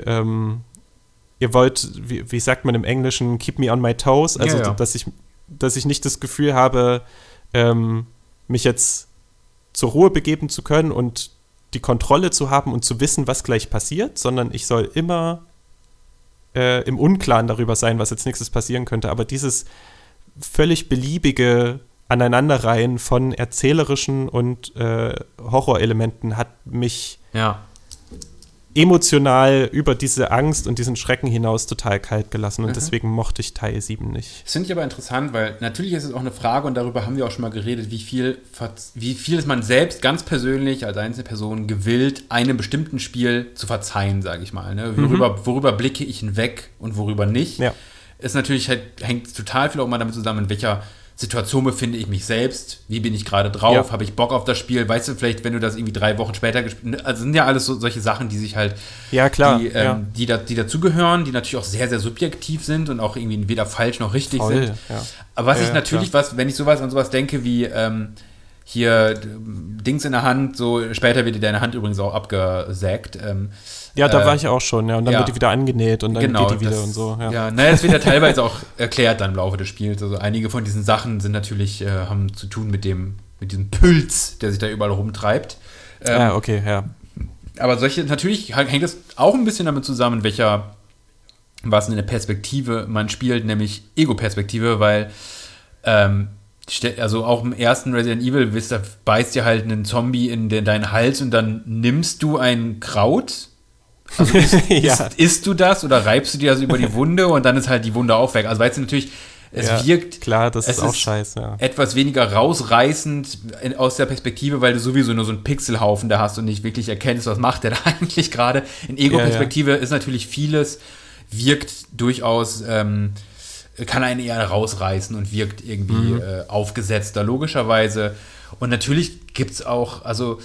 wie sagt man im Englischen, keep me on my toes. Also, dass ich nicht das Gefühl habe, mich jetzt zur Ruhe begeben zu können und die Kontrolle zu haben und zu wissen, was gleich passiert, sondern ich soll immer im Unklaren darüber sein, was als nächstes passieren könnte. Aber dieses völlig beliebige Aneinanderreihen von erzählerischen und Horrorelementen hat mich emotional über diese Angst und diesen Schrecken hinaus total kalt gelassen und deswegen mochte ich Teil 7 nicht. Das finde ich aber interessant, weil natürlich ist es auch eine Frage und darüber haben wir auch schon mal geredet, wie viel ist man selbst ganz persönlich als einzelne Person gewillt, einem bestimmten Spiel zu verzeihen, sage ich mal. Ne? Worüber blicke ich hinweg und worüber nicht. Ja. Ist natürlich hängt total viel auch mal damit zusammen, in welcher Situation befinde ich mich selbst, wie bin ich gerade drauf, habe ich Bock auf das Spiel, weißt du, vielleicht, wenn du das irgendwie 3 Wochen später gespielt hast, also sind ja alles so solche Sachen, die sich halt, die dazugehören, die natürlich auch sehr, sehr subjektiv sind und auch irgendwie weder falsch noch richtig sind. Ja. Aber was ich natürlich, wenn ich an sowas denke, wie hier Dings in der Hand, so später wird dir deine Hand übrigens auch abgesägt. Da war ich auch schon, und dann wird die wieder angenäht und dann geht die wieder und so. Das wird ja teilweise auch erklärt dann im Laufe des Spiels. Also einige von diesen Sachen sind natürlich, haben zu tun mit diesem Pilz, der sich da überall rumtreibt. Aber natürlich hängt es auch ein bisschen damit zusammen, was in der Perspektive man spielt, nämlich Ego-Perspektive, weil also auch im ersten Resident Evil beißt dir halt einen Zombie in deinen Hals und dann nimmst du ein Kraut. Also isst du das oder reibst du dir das über die Wunde und dann ist halt die Wunde auch weg. Also weißt du natürlich, es wirkt... Klar, das ist auch scheiße. Etwas weniger rausreißend aus der Perspektive, weil du sowieso nur so einen Pixelhaufen da hast und nicht wirklich erkennst, was macht der da eigentlich gerade. In Ego-Perspektive ist natürlich vieles, wirkt durchaus... kann einen eher rausreißen und wirkt irgendwie aufgesetzter, logischerweise. Und natürlich gibt es auch, also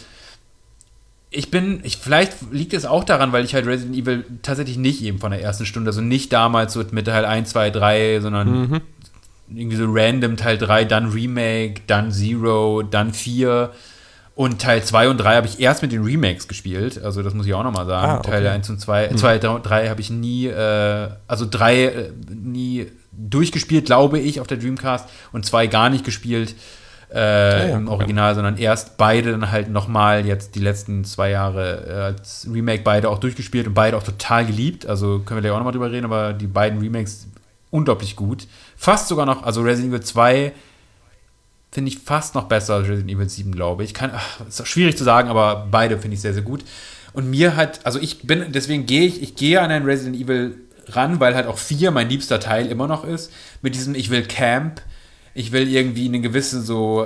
vielleicht liegt es auch daran, weil ich halt Resident Evil tatsächlich nicht eben von der ersten Stunde, also nicht damals so mit Teil 1, 2, 3, sondern irgendwie so random Teil 3, dann Remake, dann Zero, dann 4 und Teil 2 und 3 habe ich erst mit den Remakes gespielt, also das muss ich auch nochmal sagen. Okay. Teil 1 und 2, 3 habe ich nie, also 3 nie durchgespielt, glaube ich, auf der Dreamcast und 2 gar nicht gespielt im Original, sondern erst beide dann halt nochmal jetzt die letzten 2 Jahre als Remake beide auch durchgespielt und beide auch total geliebt, also können wir gleich auch nochmal drüber reden, aber die beiden Remakes unglaublich gut. Fast sogar noch, also Resident Evil 2 finde ich fast noch besser als Resident Evil 7, glaube ich. Ist auch schwierig zu sagen, aber beide finde ich sehr, sehr gut. Und mir deswegen gehe an ein Resident Evil ran, weil halt auch 4 mein liebster Teil immer noch ist. Mit diesem, ich will Camp, ich will irgendwie eine gewisse so,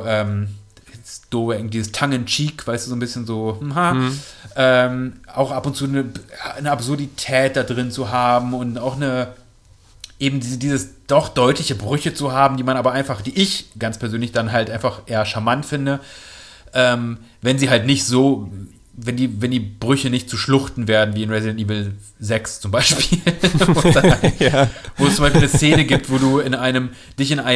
dieses Tongue-in-Cheek, weißt du, so ein bisschen so, auch ab und zu eine Absurdität da drin zu haben und auch eben dieses doch deutliche Brüche zu haben, die ich ganz persönlich dann halt einfach eher charmant finde, wenn sie halt nicht so, wenn die Brüche nicht zu Schluchten werden, wie in Resident Evil 6 zum Beispiel, wo es zum Beispiel eine Szene gibt, wo du dich in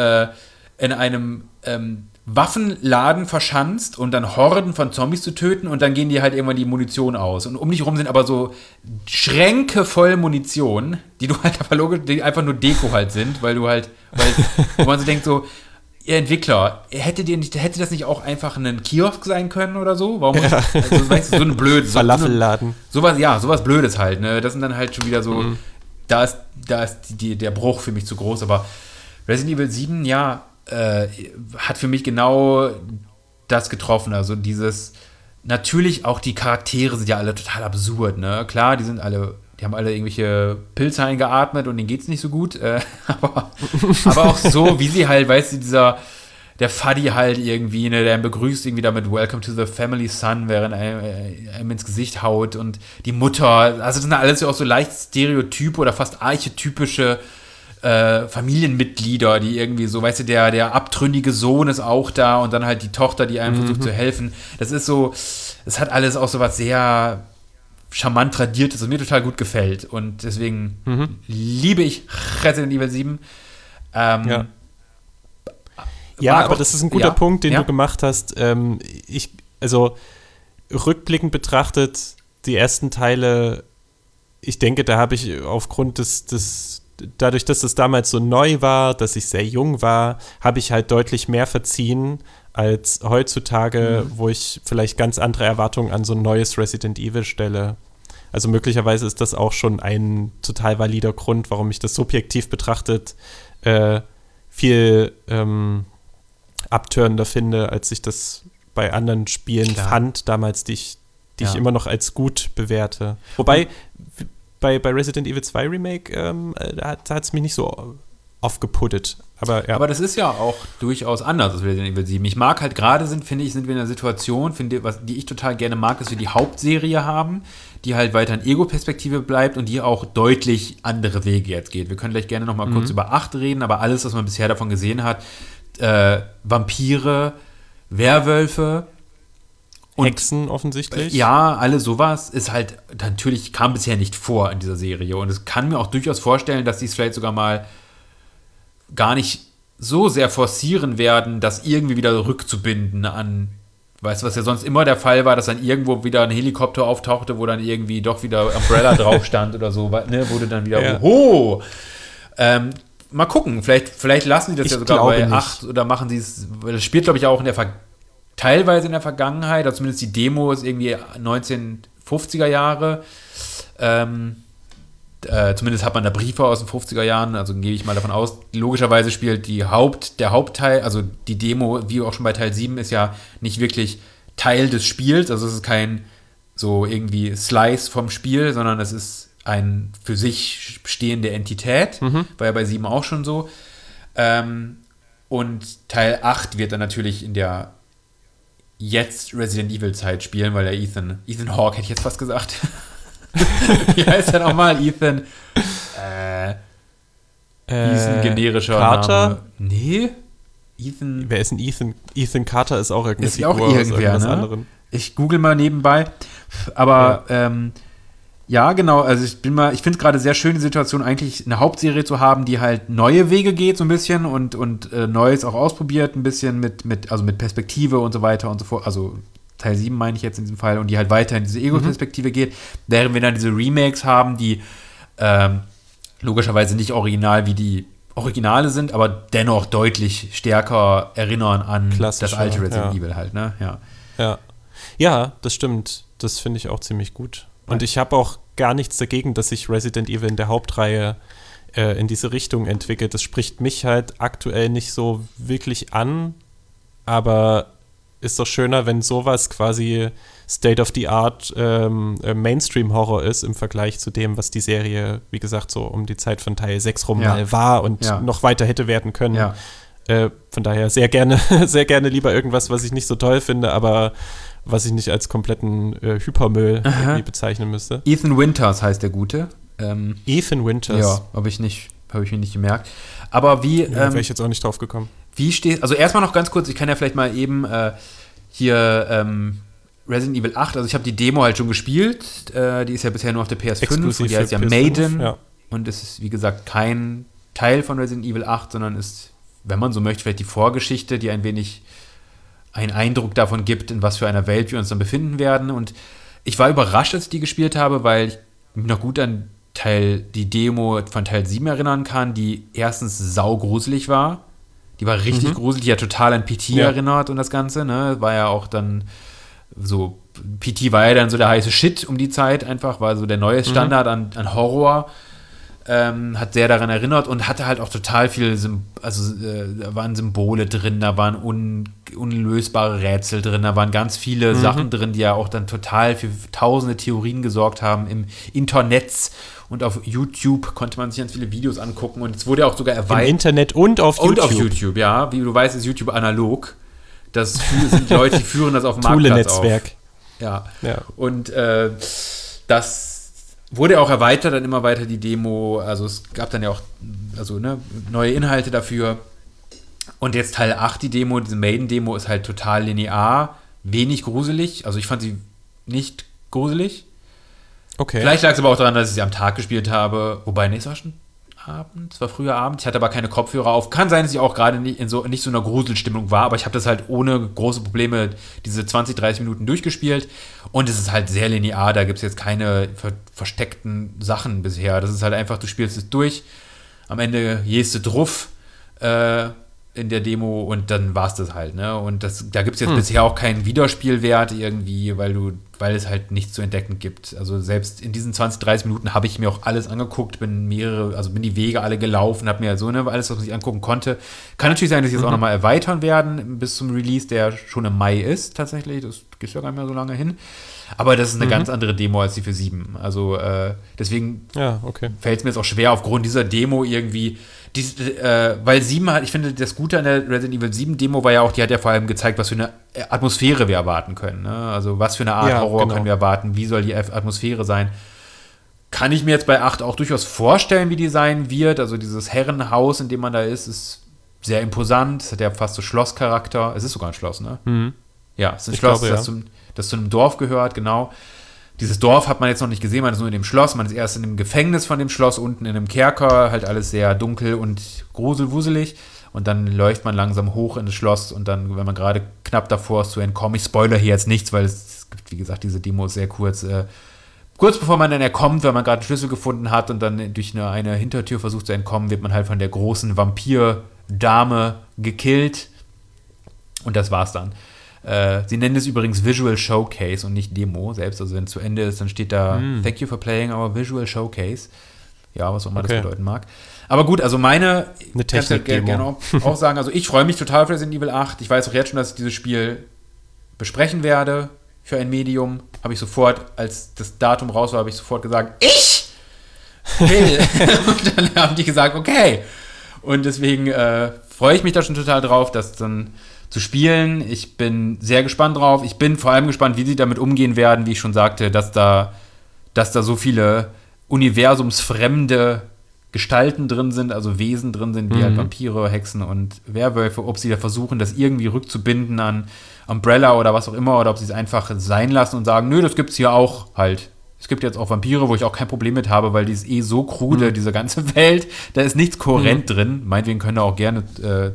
einem Waffenladen verschanzt und dann Horden von Zombies zu töten und dann gehen dir halt irgendwann die Munition aus. Und um dich rum sind aber so Schränke voll Munition, die du halt aber logisch, die einfach nur Deko halt sind, wo man so denkt so, ihr Entwickler, hätte das nicht auch einfach ein Kiosk sein können oder so? Warum? Ja. Also, weißt du, so eine blöde Falafelladen. Sowas Blödes halt, ne? Das sind dann halt schon wieder so, da ist der Bruch für mich zu groß, aber Resident Evil 7, ja, hat für mich genau das getroffen, also dieses, natürlich auch die Charaktere sind ja alle total absurd, ne? Klar, die haben alle irgendwelche Pilze eingeatmet und denen geht's nicht so gut, aber auch so, wie sie halt, weißt du, der Fuddy halt irgendwie, ne, der ihn begrüßt irgendwie damit Welcome to the Family Son, während er ihm ins Gesicht haut und die Mutter, also das sind alles ja auch so leicht Stereotype oder fast archetypische Familienmitglieder, die irgendwie so, weißt du, der abtrünnige Sohn ist auch da und dann halt die Tochter, die einem versucht zu helfen. Das ist so, es hat alles auch so was sehr charmant Tradiertes, was mir total gut gefällt. Und deswegen liebe ich Resident Evil 7. Ja, aber das ist ein guter Punkt, den du gemacht hast. Also rückblickend betrachtet, die ersten Teile, ich denke, da habe ich aufgrund dadurch, dass es damals so neu war, dass ich sehr jung war, habe ich halt deutlich mehr verziehen als heutzutage, wo ich vielleicht ganz andere Erwartungen an so ein neues Resident Evil stelle. Also möglicherweise ist das auch schon ein total valider Grund, warum ich das subjektiv betrachtet viel abtörender finde, als ich das bei anderen Spielen fand, damals, die ich immer noch als gut bewerte. Wobei, bei Resident Evil 2 Remake da hat es mich nicht so aufgeputtet. Aber das ist ja auch durchaus anders als Resident Evil 7. Ich mag halt gerade, sind wir in einer Situation, die ich total gerne mag, dass wir die Hauptserie haben, die halt weiter in Ego-Perspektive bleibt und die auch deutlich andere Wege jetzt geht. Wir können gleich gerne noch mal kurz über 8 reden, aber alles, was man bisher davon gesehen hat, Vampire, Werwölfe und Hexen offensichtlich. Ja, alles sowas ist halt, natürlich kam bisher nicht vor in dieser Serie. Und es kann mir auch durchaus vorstellen, dass die es vielleicht sogar mal gar nicht so sehr forcieren werden, das irgendwie wieder rückzubinden an, weißt du, was ja sonst immer der Fall war, dass dann irgendwo wieder ein Helikopter auftauchte, wo dann irgendwie doch wieder Umbrella drauf stand oder so, ne, wurde dann wieder, mal gucken, vielleicht lassen sie das ja sogar bei 8 oder machen sie es, das spielt, glaube ich, auch teilweise in der Vergangenheit, oder zumindest die Demo ist irgendwie 1950er Jahre. Zumindest hat man da Briefe aus den 50er Jahren, also gehe ich mal davon aus. Logischerweise spielt der Hauptteil, also die Demo, wie auch schon bei Teil 7, ist ja nicht wirklich Teil des Spiels. Also es ist kein so irgendwie Slice vom Spiel, sondern es ist ein für sich stehende Entität. War ja bei 7 auch schon so. Und Teil 8 wird dann natürlich in der jetzt Resident Evil Zeit spielen, weil der Ethan Hawke, hätte ich jetzt fast gesagt. Wie heißt er nochmal? Ethan generischer Carter? Name. Nee. Ethan. Wer ist denn Ethan? Ethan Carter ist auch irgendeine Figur auch irgendwer, aus ne? anderen. Ich google mal nebenbei. Aber ja, genau, also ich finde es gerade sehr schön, die Situation, eigentlich eine Hauptserie zu haben, die halt neue Wege geht so ein bisschen und Neues auch ausprobiert, ein bisschen mit Perspektive und so weiter und so fort, also Teil 7 meine ich jetzt in diesem Fall, und die halt weiter in diese Ego-Perspektive geht, während wir dann diese Remakes haben, die logischerweise nicht original wie die Originale sind, aber dennoch deutlich stärker erinnern an das alte Resident Evil halt, ne? Ja, das stimmt. Das finde ich auch ziemlich gut. Und ich habe auch gar nichts dagegen, dass sich Resident Evil in der Hauptreihe in diese Richtung entwickelt. Das spricht mich halt aktuell nicht so wirklich an, aber ist doch schöner, wenn sowas quasi State-of-the-Art Mainstream-Horror ist im Vergleich zu dem, was die Serie, wie gesagt, so um die Zeit von Teil 6 rum mal war und noch weiter hätte werden können. Ja. Von daher sehr gerne lieber irgendwas, was ich nicht so toll finde, aber was ich nicht als kompletten Hypermüll irgendwie bezeichnen müsste. Ethan Winters heißt der Gute. Ethan Winters. Ja, habe ich mir nicht gemerkt. Aber wie wäre ich jetzt auch nicht drauf gekommen. Also erstmal noch ganz kurz, ich kann ja vielleicht mal eben Resident Evil 8, also ich habe die Demo halt schon gespielt, die ist ja bisher nur auf der PS5 exklusiv und die heißt ja PS5, Maiden und es ist, wie gesagt, kein Teil von Resident Evil 8, sondern ist, wenn man so möchte, vielleicht die Vorgeschichte, die ein wenig einen Eindruck davon gibt, in was für einer Welt wir uns dann befinden werden. Und ich war überrascht, als ich die gespielt habe, weil ich mich noch gut an die Demo von Teil 7 erinnern kann, die erstens saugruselig war. Die war richtig gruselig, die hat total an PT erinnert und das Ganze, ne? War ja auch dann so, PT war ja dann so der heiße Shit um die Zeit einfach, war so der neue Standard an Horror. Hat sehr daran erinnert und hatte halt auch total viel, da waren Symbole drin, da waren unlösbare Rätsel drin, da waren ganz viele Sachen drin, die ja auch dann total für tausende Theorien gesorgt haben im Internet und auf YouTube konnte man sich ganz viele Videos angucken und es wurde ja auch sogar erweitert. Im Internet und auf YouTube. Und auf YouTube, ja. Wie du weißt, ist YouTube analog. Das sind Leute, die führen das auf dem Marktplatz auf. Netzwerk. Ja. Und das wurde auch erweitert, dann immer weiter die Demo, also es gab dann ja auch neue Inhalte dafür. Und jetzt Teil 8, die Demo, diese Maiden-Demo ist halt total linear, wenig gruselig, also ich fand sie nicht gruselig. Okay. Vielleicht lag es aber auch daran, dass ich sie am Tag gespielt habe, wobei, es war schon Abend, es war früher Abend, ich hatte aber keine Kopfhörer auf. Kann sein, dass ich auch gerade nicht so einer Gruselstimmung war, aber ich habe das halt ohne große Probleme diese 20, 30 Minuten durchgespielt und es ist halt sehr linear, da gibt es jetzt keine versteckten Sachen bisher. Das ist halt einfach, du spielst es durch, am Ende gehst du drauf in der Demo und dann war es das halt, ne? Und da gibt es jetzt bisher auch keinen Wiederspielwert irgendwie, weil es halt nichts zu entdecken gibt. Also selbst in diesen 20, 30 Minuten habe ich mir auch alles angeguckt, bin die Wege alle gelaufen, habe mir alles, was man sich angucken konnte. Kann natürlich sein, dass sie jetzt auch nochmal erweitern werden bis zum Release, der schon im Mai ist tatsächlich. Das geht ja gar nicht mehr so lange hin. Aber das ist eine ganz andere Demo als die für 7. Also deswegen fällt es mir jetzt auch schwer, aufgrund dieser Demo irgendwie, weil 7 hat, ich finde, das Gute an der Resident Evil 7 Demo war ja auch, die hat ja vor allem gezeigt, was für eine Atmosphäre wir erwarten können. Ne? Also was für eine Art Horror können wir erwarten, wie soll die Atmosphäre sein. Kann ich mir jetzt bei 8 auch durchaus vorstellen, wie die sein wird. Also dieses Herrenhaus, in dem man da ist sehr imposant. Es hat ja fast so Schlosscharakter. Es ist sogar ein Schloss, ne? Mhm. Ja, es ist ein Schloss, das zu einem Dorf gehört, genau. Dieses Dorf hat man jetzt noch nicht gesehen, man ist nur in dem Schloss, man ist erst in dem Gefängnis von dem Schloss, unten in einem Kerker, halt alles sehr dunkel und gruselwuselig und dann läuft man langsam hoch in das Schloss und dann, wenn man gerade knapp davor ist zu entkommen, ich spoilere hier jetzt nichts, weil es gibt, wie gesagt, diese Demo ist sehr kurz, kurz bevor man dann entkommt, wenn man gerade einen Schlüssel gefunden hat und dann durch eine Hintertür versucht zu entkommen, wird man halt von der großen Vampir-Dame gekillt und das war's dann. Sie nennen es übrigens Visual Showcase und nicht Demo selbst. Also wenn es zu Ende ist, dann steht da Thank you for playing our Visual Showcase. Ja, was auch immer das bedeuten mag. Aber gut, also eine Technik-Demo. Gerne auch sagen, also ich freue mich total für Resident Evil 8. Ich weiß auch jetzt schon, dass ich dieses Spiel besprechen werde für ein Medium. Habe ich sofort, als das Datum raus war, habe ich sofort gesagt, ich will. Und dann haben die gesagt, okay. Und deswegen freue ich mich da schon total drauf, dass dann zu spielen. Ich bin sehr gespannt drauf. Ich bin vor allem gespannt, wie sie damit umgehen werden, wie ich schon sagte, dass da so viele universumsfremde Gestalten drin sind, also Wesen drin sind, wie halt Vampire, Hexen und Werwölfe, ob sie da versuchen, das irgendwie rückzubinden an Umbrella oder was auch immer, oder ob sie es einfach sein lassen und sagen, nö, das gibt's hier auch halt. Es gibt jetzt auch Vampire, wo ich auch kein Problem mit habe, weil die ist so krude, diese ganze Welt. Da ist nichts kohärent drin. Meinetwegen können da auch gerne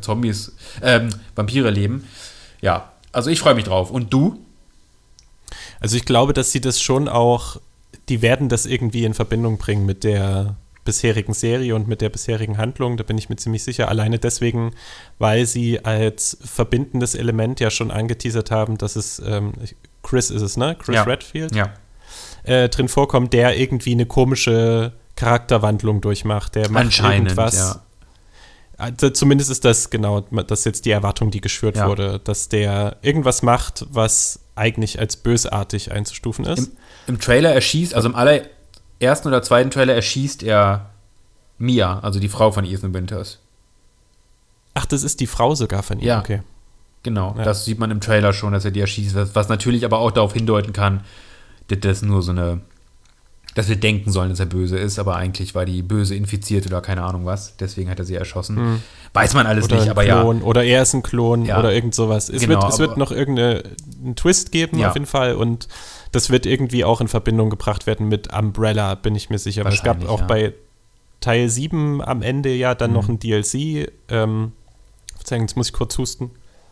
Vampire leben. Ja, also ich freue mich drauf. Und du? Also ich glaube, dass sie das schon auch, die werden das irgendwie in Verbindung bringen mit der bisherigen Serie und mit der bisherigen Handlung. Da bin ich mir ziemlich sicher. Alleine deswegen, weil sie als verbindendes Element ja schon angeteasert haben, dass es, Chris ist es, ne? Chris Redfield? Ja. Drin vorkommt, der irgendwie eine komische Charakterwandlung durchmacht. Der macht irgendwas. Ja. Also zumindest ist das das ist jetzt die Erwartung, die geschürt wurde, dass der irgendwas macht, was eigentlich als bösartig einzustufen ist. Im Trailer erschießt, also im allerersten oder zweiten Trailer erschießt er Mia, also die Frau von Ethan Winters. Ach, das ist die Frau sogar von ihm? Ja, okay. Genau, das sieht man im Trailer schon, dass er die erschießt, was natürlich aber auch darauf hindeuten kann, das nur so dass wir denken sollen, dass er böse ist, aber eigentlich war die böse infiziert oder keine Ahnung was. Deswegen hat er sie erschossen. Weiß man alles oder nicht, aber Klon, oder er ist ein Klon oder irgend sowas. Es wird noch irgendeinen Twist geben auf jeden Fall und das wird irgendwie auch in Verbindung gebracht werden mit Umbrella, bin ich mir sicher. Aber es gab auch bei Teil 7 am Ende ja dann noch ein DLC. Jetzt muss ich kurz husten.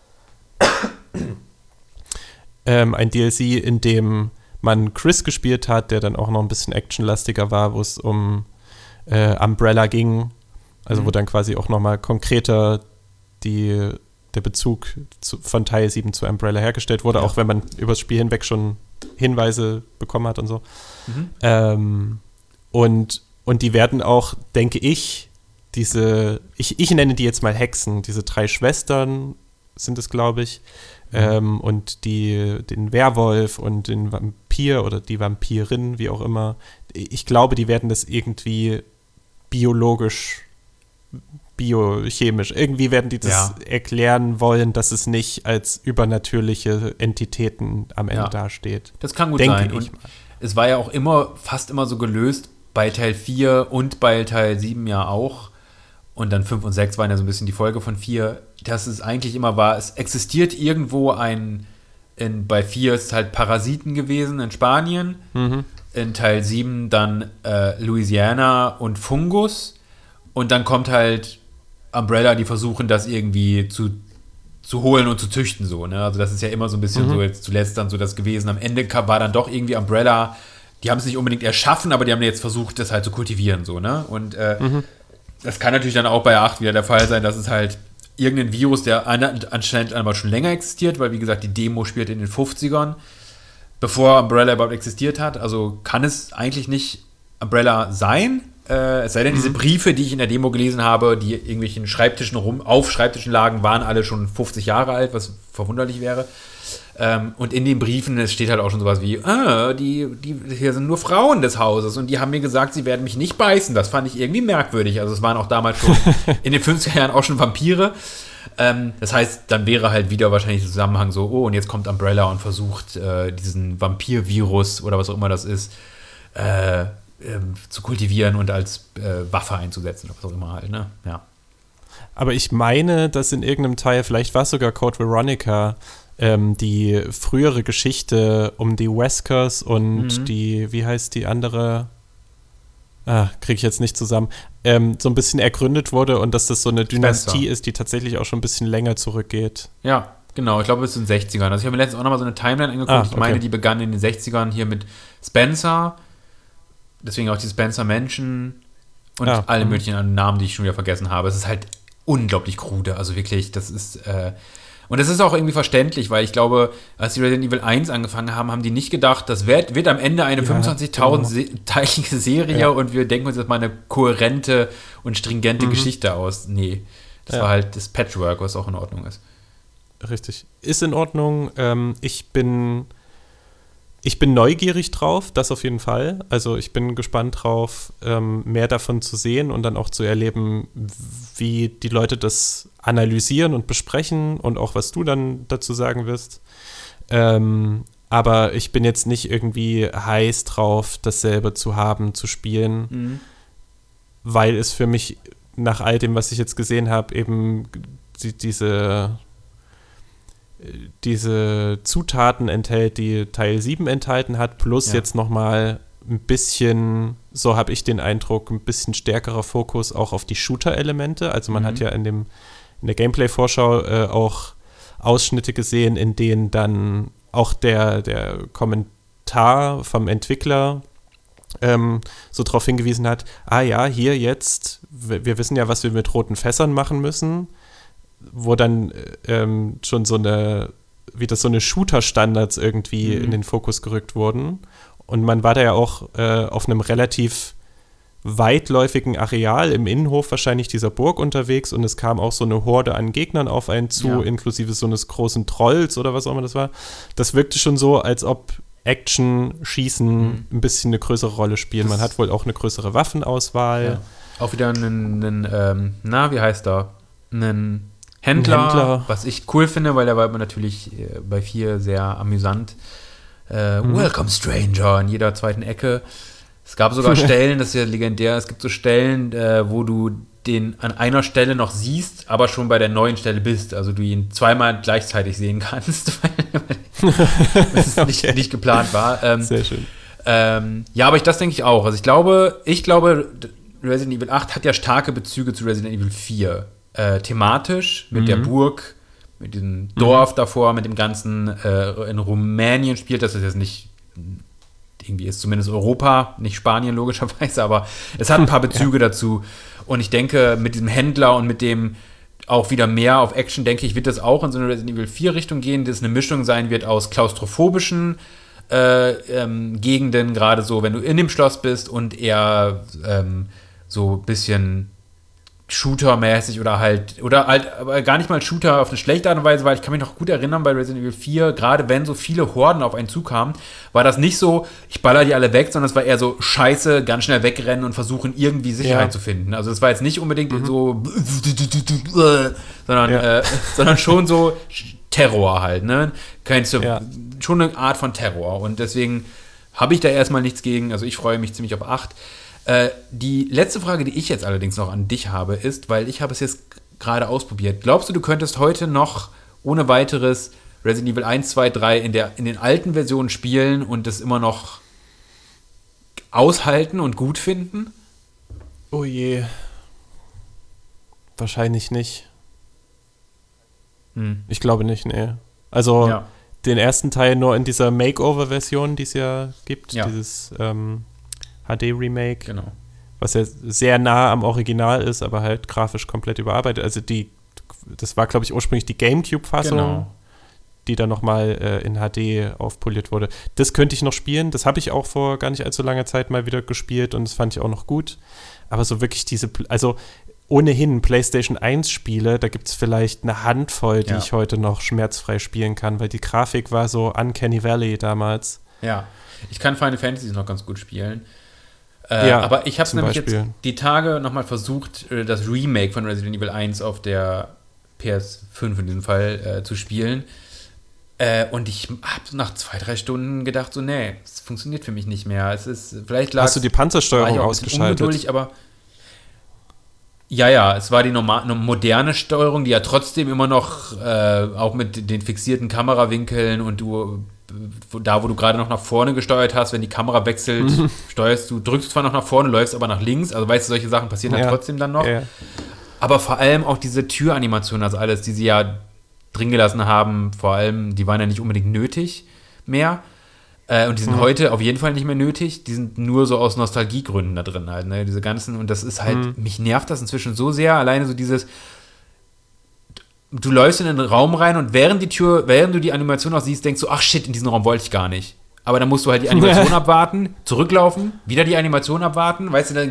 Ein DLC, in dem man Chris gespielt hat, der dann auch noch ein bisschen actionlastiger war, wo es um Umbrella ging, also wo dann quasi auch nochmal konkreter der Bezug von Teil 7 zu Umbrella hergestellt wurde, auch wenn man übers Spiel hinweg schon Hinweise bekommen hat und so. Und die werden auch, denke ich, ich nenne die jetzt mal Hexen, diese 3 Schwestern sind es, glaube ich, und den Werwolf und den Vampir oder die Vampirin, wie auch immer. Ich glaube, die werden das irgendwie biologisch, biochemisch, irgendwie werden die das erklären wollen, dass es nicht als übernatürliche Entitäten am Ende dasteht. Das kann gut sein. Und es war ja auch fast immer so gelöst, bei Teil 4 und bei Teil 7 ja auch. Und dann 5 und 6 waren ja so ein bisschen die Folge von 4, dass es eigentlich immer war, es existiert irgendwo bei 4 ist es halt Parasiten gewesen in Spanien, in Teil 7 dann Louisiana und Fungus und dann kommt halt Umbrella, die versuchen das irgendwie zu holen und zu züchten so, ne? Also das ist ja immer so ein bisschen so jetzt zuletzt dann so das gewesen. Am Ende war dann doch irgendwie Umbrella, die haben es nicht unbedingt erschaffen, aber die haben jetzt versucht, das halt zu kultivieren so, ne? Und das kann natürlich dann auch bei 8 wieder der Fall sein, dass es halt irgendein Virus, der anscheinend einmal schon länger existiert, weil wie gesagt, die Demo spielt in den 50ern, bevor Umbrella überhaupt existiert hat. Also kann es eigentlich nicht Umbrella sein. Es sei denn, diese Briefe, die ich in der Demo gelesen habe, die irgendwelchen auf Schreibtischen lagen, waren alle schon 50 Jahre alt, was verwunderlich wäre. Und in den Briefen, es steht halt auch schon sowas wie, die hier sind nur Frauen des Hauses und die haben mir gesagt, sie werden mich nicht beißen. Das fand ich irgendwie merkwürdig. Also es waren auch damals schon in den 50er Jahren auch schon Vampire. Das heißt, dann wäre halt wieder wahrscheinlich der Zusammenhang so, und jetzt kommt Umbrella und versucht, diesen Vampir-Virus oder was auch immer das ist, zu kultivieren und als Waffe einzusetzen oder was auch immer halt, ne? Ja. Aber ich meine, dass in irgendeinem Teil, vielleicht war es sogar Code Veronica, die frühere Geschichte um die Weskers und die, wie heißt die andere? Kriege ich jetzt nicht zusammen. So ein bisschen ergründet wurde und dass das so eine Dynastie ist, die tatsächlich auch schon ein bisschen länger zurückgeht. Ja, genau. Ich glaube, bis in den 60ern. Also ich habe mir letztens auch nochmal so eine Timeline angeguckt. Ich meine, die begann in den 60ern hier mit Spencer. Deswegen auch die Spencer-Menschen und alle möglichen Namen, die ich schon wieder vergessen habe. Es ist halt unglaublich krude. Also wirklich, das ist und das ist auch irgendwie verständlich, weil ich glaube, als die Resident Evil 1 angefangen haben, haben die nicht gedacht, das wird am Ende eine 25.000-teilige Serie und wir denken uns jetzt mal eine kohärente und stringente Geschichte aus. Nee, das war halt das Patchwork, was auch in Ordnung ist. Richtig. Ist in Ordnung. Ich bin neugierig drauf, das auf jeden Fall. Also ich bin gespannt drauf, mehr davon zu sehen und dann auch zu erleben, wie die Leute das analysieren und besprechen und auch, was du dann dazu sagen wirst. Aber ich bin jetzt nicht irgendwie heiß drauf, dasselbe zu haben, zu spielen, weil es für mich nach all dem, was ich jetzt gesehen habe, eben diese Zutaten enthält, die Teil 7 enthalten hat, plus jetzt nochmal ein bisschen, so habe ich den Eindruck, ein bisschen stärkerer Fokus auch auf die Shooter-Elemente. Also man hat ja in der Gameplay-Vorschau auch Ausschnitte gesehen, in denen dann auch der Kommentar vom Entwickler so darauf hingewiesen hat, hier jetzt, wir wissen ja, was wir mit roten Fässern machen müssen, wo dann schon so eine Shooter-Standards irgendwie in den Fokus gerückt wurden. Und man war da ja auch auf einem relativ weitläufigen Areal im Innenhof wahrscheinlich dieser Burg unterwegs und es kam auch so eine Horde an Gegnern auf einen zu, inklusive so eines großen Trolls oder was auch immer das war. Das wirkte schon so, als ob Action, Schießen ein bisschen eine größere Rolle spielen. Man hat wohl auch eine größere Waffenauswahl. Ja. Auch wieder wie heißt er? Einen Händler, was ich cool finde, weil der war natürlich bei 4 sehr amüsant. Welcome Stranger in jeder zweiten Ecke. Es gab sogar Stellen, das ist ja legendär, es gibt so Stellen, wo du den an einer Stelle noch siehst, aber schon bei der neuen Stelle bist. Also du ihn zweimal gleichzeitig sehen kannst, weil es nicht geplant war. Sehr schön. Aber das denke ich auch. Also ich glaube, Resident Evil 8 hat ja starke Bezüge zu Resident Evil 4. Thematisch, mit der Burg, mit diesem Dorf davor, mit dem Ganzen in Rumänien spielt. Das ist jetzt nicht, irgendwie ist zumindest Europa, nicht Spanien logischerweise, aber es hat ein paar Bezüge dazu. Und ich denke, mit diesem Händler und mit dem auch wieder mehr auf Action, denke ich, wird das auch in so eine Resident Evil 4 Richtung gehen, dass es eine Mischung sein wird aus klaustrophobischen Gegenden, gerade so, wenn du in dem Schloss bist und eher so ein bisschen Shooter-mäßig oder halt aber gar nicht mal Shooter auf eine schlechte Art und Weise, weil ich kann mich noch gut erinnern bei Resident Evil 4, gerade wenn so viele Horden auf einen zukamen, war das nicht so, ich baller die alle weg, sondern es war eher so, scheiße, ganz schnell wegrennen und versuchen irgendwie Sicherheit zu finden. Also es war jetzt nicht unbedingt so sondern schon so Terror halt, ne? Schon eine Art von Terror und deswegen habe ich da erstmal nichts gegen, also ich freue mich ziemlich auf 8. Die letzte Frage, die ich jetzt allerdings noch an dich habe, ist, weil ich habe es jetzt gerade ausprobiert. Glaubst du könntest heute noch ohne weiteres Resident Evil 1, 2, 3 in den alten Versionen spielen und das immer noch aushalten und gut finden? Oh je. Wahrscheinlich nicht. Ich glaube nicht, nee. Also den ersten Teil nur in dieser Makeover-Version, die es ja gibt, dieses HD-Remake, genau. Was ja sehr nah am Original ist, aber halt grafisch komplett überarbeitet. Also das war, glaube ich, ursprünglich die GameCube-Fassung, die dann nochmal in HD aufpoliert wurde. Das könnte ich noch spielen, das habe ich auch vor gar nicht allzu langer Zeit mal wieder gespielt und das fand ich auch noch gut. Aber so wirklich also ohnehin PlayStation 1 Spiele, da gibt es vielleicht eine Handvoll, die ich heute noch schmerzfrei spielen kann, weil die Grafik war so Uncanny Valley damals. Ja, ich kann Final Fantasy noch ganz gut spielen. Aber ich habe es nämlich jetzt die Tage nochmal versucht, das Remake von Resident Evil 1 auf der PS5 in diesem Fall zu spielen. Und ich habe nach 2-3 Stunden gedacht, so, nee, es funktioniert für mich nicht mehr. Hast du die Panzersteuerung ausgeschaltet? Ungeduldig, aber ja, es war die moderne Steuerung, die ja trotzdem immer noch auch mit den fixierten Kamerawinkeln und wo du gerade noch nach vorne gesteuert hast, wenn die Kamera wechselt, drückst du zwar noch nach vorne, läufst aber nach links, also weißt du, solche Sachen passieren halt trotzdem dann noch. Ja. Aber vor allem auch diese Türanimation, also alles, die sie ja drin gelassen haben, vor allem, die waren ja nicht unbedingt nötig mehr. Und die sind heute auf jeden Fall nicht mehr nötig. Die sind nur so aus Nostalgiegründen da drin halt, ne? Diese ganzen, und das ist halt, mich nervt das inzwischen so sehr, alleine so dieses, du läufst in den Raum rein und während du die Animation noch siehst, denkst du, ach shit, in diesen Raum wollte ich gar nicht. Aber dann musst du halt die Animation abwarten, zurücklaufen, wieder die Animation abwarten, weißt du,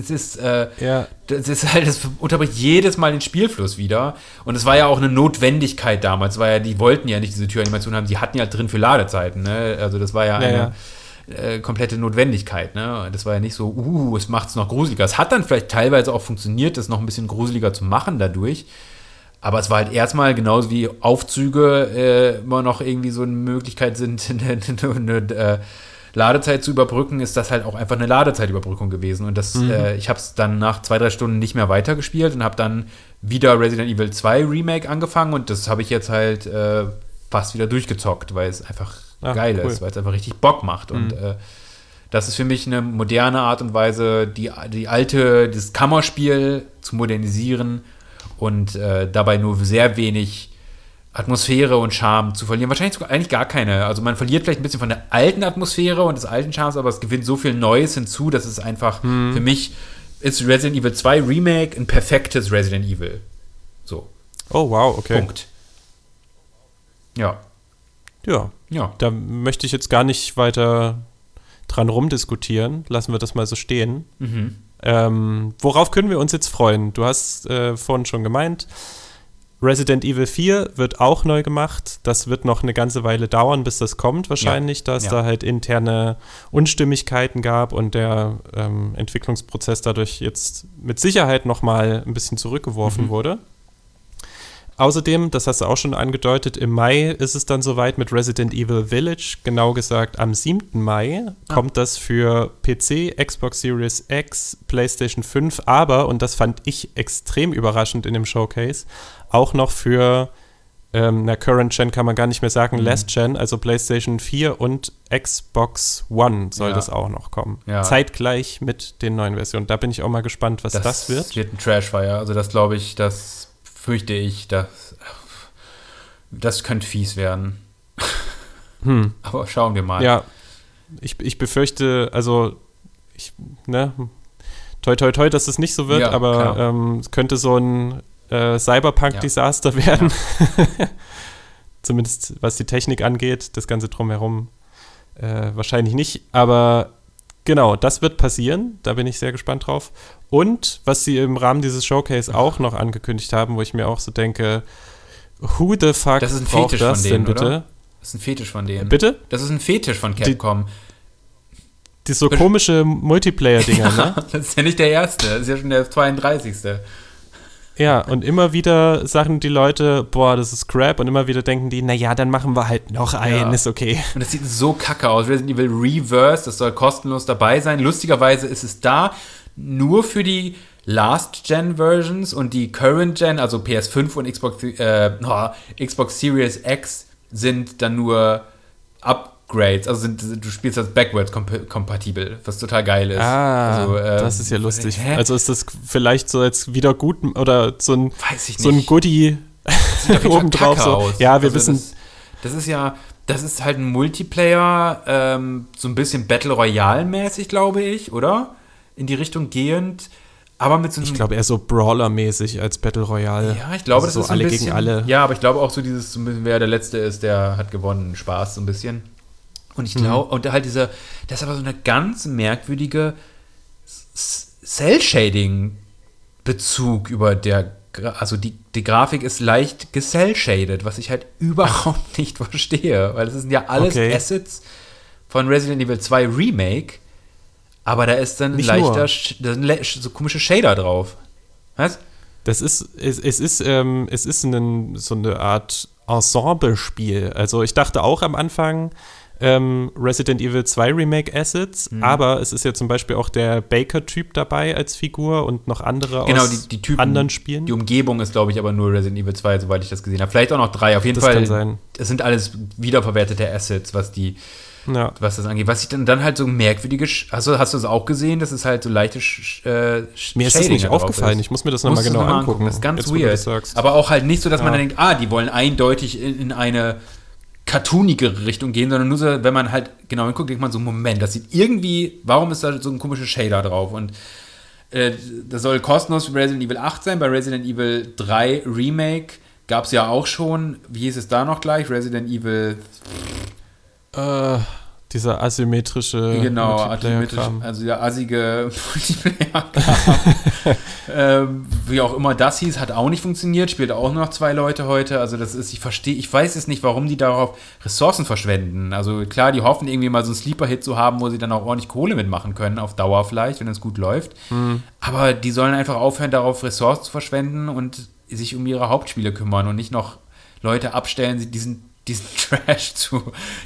das unterbricht jedes Mal den Spielfluss wieder. Und es war ja auch eine Notwendigkeit damals, die wollten ja nicht diese Türanimation haben, die hatten ja halt drin für Ladezeiten, ne? Also das war ja eine komplette Notwendigkeit, ne? Das war ja nicht so, es macht's noch gruseliger. Es hat dann vielleicht teilweise auch funktioniert, das noch ein bisschen gruseliger zu machen dadurch. Aber es war halt erstmal, genauso wie Aufzüge immer noch irgendwie so eine Möglichkeit sind, eine Ladezeit zu überbrücken, ist das halt auch einfach eine Ladezeitüberbrückung gewesen. Und ich habe es dann nach 2-3 Stunden nicht mehr weitergespielt und habe dann wieder Resident Evil 2 Remake angefangen und das habe ich jetzt halt fast wieder durchgezockt, weil es einfach geil ist, weil es einfach richtig Bock macht. Und das ist für mich eine moderne Art und Weise, das Kammerspiel zu modernisieren und dabei nur sehr wenig Atmosphäre und Charme zu verlieren. Wahrscheinlich sogar eigentlich gar keine. Also man verliert vielleicht ein bisschen von der alten Atmosphäre und des alten Charmes, aber es gewinnt so viel Neues hinzu, dass es einfach, für mich ist Resident Evil 2 Remake ein perfektes Resident Evil. So. Oh, wow, okay. Punkt. Ja. Da möchte ich jetzt gar nicht weiter dran rumdiskutieren. Lassen wir das mal so stehen. Worauf können wir uns jetzt freuen? Du hast vorhin schon gemeint, Resident Evil 4 wird auch neu gemacht. Das wird noch eine ganze Weile dauern, bis das kommt wahrscheinlich, da es da halt interne Unstimmigkeiten gab und der Entwicklungsprozess dadurch jetzt mit Sicherheit noch mal ein bisschen zurückgeworfen wurde. Außerdem, das hast du auch schon angedeutet, im Mai ist es dann soweit mit Resident Evil Village. Genau gesagt, am 7. Mai kommt das für PC, Xbox Series X, PlayStation 5, aber, und das fand ich extrem überraschend in dem Showcase, auch noch für Current Gen kann man gar nicht mehr sagen, Last Gen, also PlayStation 4 und Xbox One soll das auch noch kommen. Ja. Zeitgleich mit den neuen Versionen. Da bin ich auch mal gespannt, was das wird. Das wird ein Trashfire. Also das glaube ich, fürchte ich, das könnte fies werden. Aber schauen wir mal. Ja, ich befürchte, also toi, toi, toi, dass es nicht so wird, aber es könnte so ein Cyberpunk-Desaster werden. Ja. Zumindest was die Technik angeht, das Ganze drumherum wahrscheinlich nicht. Aber genau, das wird passieren. Da bin ich sehr gespannt drauf. Und was sie im Rahmen dieses Showcase auch noch angekündigt haben, wo ich mir auch so denke, who the fuck das ist ein braucht Fetisch das von denen, denn bitte? Oder? Das ist ein Fetisch von denen. Bitte? Das ist ein Fetisch von Capcom. Die so komische Multiplayer-Dinger, ja, ne? Das ist ja nicht der erste, das ist ja schon der 32. Ja, und immer wieder sagen die Leute, boah, das ist Crap, und immer wieder denken die, naja, dann machen wir halt noch einen, ist okay. Und das sieht so kacke aus. Resident Evil Reverse, das soll kostenlos dabei sein. Lustigerweise ist es da nur für die Last-Gen-Versions und die Current-Gen, also PS5 und Xbox Series X sind dann nur Upgrades, also du spielst das backwards kompatibel, was total geil ist. Also, das ist ja lustig. Also ist das vielleicht so jetzt wieder gut oder so ein Goodie obendrauf. So. Ja, wir also wissen. Das ist halt ein Multiplayer, so ein bisschen Battle Royale-mäßig, glaube ich, oder? In die Richtung gehend. Aber mit so einem, ich glaube eher so Brawler-mäßig als Battle Royale. Ja, ich glaube, also das ist so alle ein bisschen, gegen alle. Ja, aber ich glaube auch so dieses, wer der Letzte ist, der hat gewonnen, Spaß so ein bisschen. Und ich glaube, und halt das ist aber so eine ganz merkwürdige Cell-Shading-Bezug über also die Grafik ist leicht gecell-shaded, was ich halt überhaupt nicht verstehe, weil das sind ja alles Assets von Resident Evil 2 Remake, aber da ist dann da sind so komische Shader drauf. Was? Es ist so eine Art Ensemble-Spiel. Also ich dachte auch am Anfang, Resident Evil 2 Remake Assets, aber es ist ja zum Beispiel auch der Baker-Typ dabei als Figur und noch andere aus die Typen, anderen Spielen. Die Umgebung ist, glaube ich, aber nur Resident Evil 2, soweit ich das gesehen habe. Vielleicht auch noch 3, auf jeden Fall. Kann sein. Es sind alles wiederverwertete Assets, was das angeht. Was ich dann halt so merkwürdige, also hast du es auch gesehen, dass es halt so leichte mir ist das nicht aufgefallen, ich muss mir das nochmal genau angucken. Das ist ganz weird. Aber auch halt nicht so, dass man dann denkt, die wollen eindeutig in eine cartoonigere Richtung gehen, sondern nur so, wenn man halt genau hinguckt, denkt man so, Moment, das sieht irgendwie, warum ist da so ein komischer Shader drauf? Und das soll kostenlos für Resident Evil 8 sein. Bei Resident Evil 3 Remake gab es ja auch schon, wie hieß es da noch gleich? Resident Evil dieser asymmetrische Multiplayer-Kram. Also der assige Multiplayer-Kram. Wie auch immer das hieß, hat auch nicht funktioniert, spielt auch nur noch 2 Leute heute. Also das ist, ich weiß es nicht, warum die darauf Ressourcen verschwenden. Also klar, die hoffen irgendwie mal so einen Sleeper-Hit zu haben, wo sie dann auch ordentlich Kohle mitmachen können, auf Dauer vielleicht, wenn es gut läuft. Aber die sollen einfach aufhören, darauf Ressourcen zu verschwenden und sich um ihre Hauptspiele kümmern und nicht noch Leute abstellen, diesen Trash zu.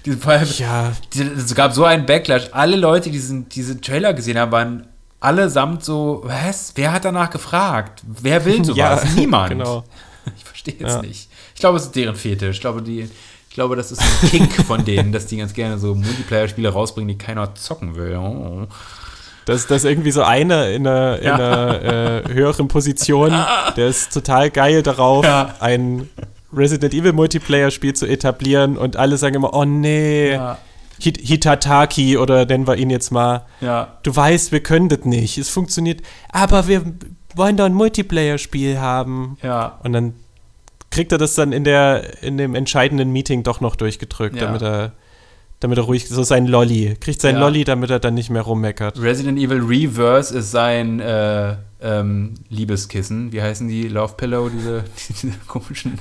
Es gab so einen Backlash. Alle Leute, die diese Trailer gesehen haben, waren allesamt so, was? Wer hat danach gefragt? Wer will sowas? Niemand. Genau. Ich verstehe es nicht. Ich glaube, es ist deren Fetisch. Ich glaube, das ist ein Kink von denen, dass die ganz gerne so Multiplayer-Spiele rausbringen, die keiner zocken will. Oh. Dass irgendwie so einer in einer höheren Position, der ist total geil darauf, ein Resident Evil Multiplayer-Spiel zu etablieren und alle sagen immer, oh nee, Hitataki oder nennen wir ihn jetzt mal. Ja. Du weißt, wir können das nicht, es funktioniert, aber wir wollen doch ein Multiplayer-Spiel haben. Ja. Und dann kriegt er das dann in dem entscheidenden Meeting doch noch durchgedrückt, damit er ruhig, so sein Lolli, kriegt sein Lolli, damit er dann nicht mehr rummeckert. Resident Evil Reverse ist sein Liebeskissen. Wie heißen die? Love Pillow, diese komischen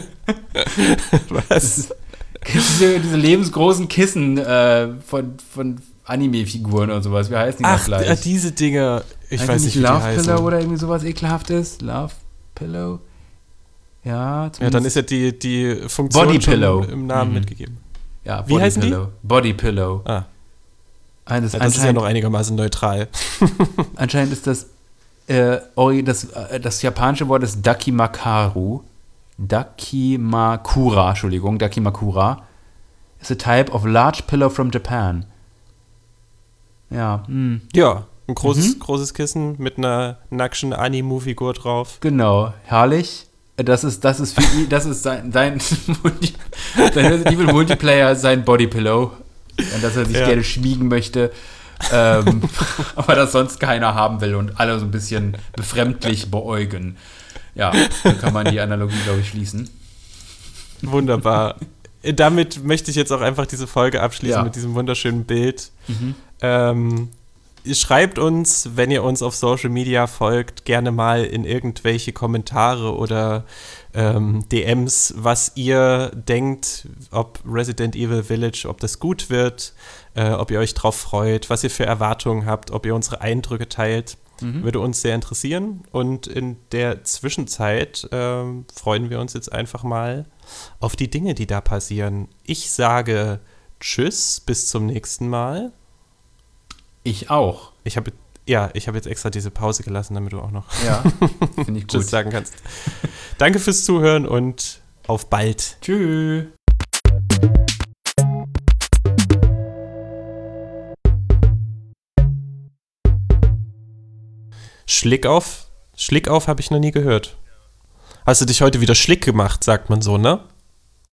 Was? diese lebensgroßen Kissen von Anime-Figuren oder sowas. Wie heißen die noch gleich? Ach, diese Dinger. Ich weiß nicht, wie Love die heißen. Pillow oder irgendwie sowas Ekelhaftes? Love Pillow? Ja, zumindest. Ja, dann ist ja die Funktion Body Pillow im Namen mitgegeben. Ja, wie heißen Pillow. Die? Body Pillow. Das ist ja noch einigermaßen neutral. Anscheinend ist das japanische Wort ist Dakimakura. Dakimakura is a type of large pillow from Japan. Ja. Ja, ein großes Kissen mit einer nackten Anime-Figur drauf. Genau, herrlich. Das ist sein Resident Evil Multiplayer, sein Bodypillow, an das er sich gerne schmiegen möchte, aber das sonst keiner haben will und alle so ein bisschen befremdlich beäugen. Ja, dann kann man die Analogie, glaube ich, schließen. Wunderbar. Damit möchte ich jetzt auch einfach diese Folge abschließen mit diesem wunderschönen Bild. Schreibt uns, wenn ihr uns auf Social Media folgt, gerne mal in irgendwelche Kommentare oder DMs, was ihr denkt, ob Resident Evil Village, ob das gut wird, ob ihr euch drauf freut, was ihr für Erwartungen habt, ob ihr unsere Eindrücke teilt. Würde uns sehr interessieren. Und in der Zwischenzeit freuen wir uns jetzt einfach mal auf die Dinge, die da passieren. Ich sage Tschüss, bis zum nächsten Mal. Ich auch. Ich habe jetzt extra diese Pause gelassen, damit du auch noch finde ich gut. Tschüss sagen kannst. Danke fürs Zuhören und auf bald. Tschüss. Schlickauf habe ich noch nie gehört. Hast du dich heute wieder schlick gemacht, sagt man so, ne?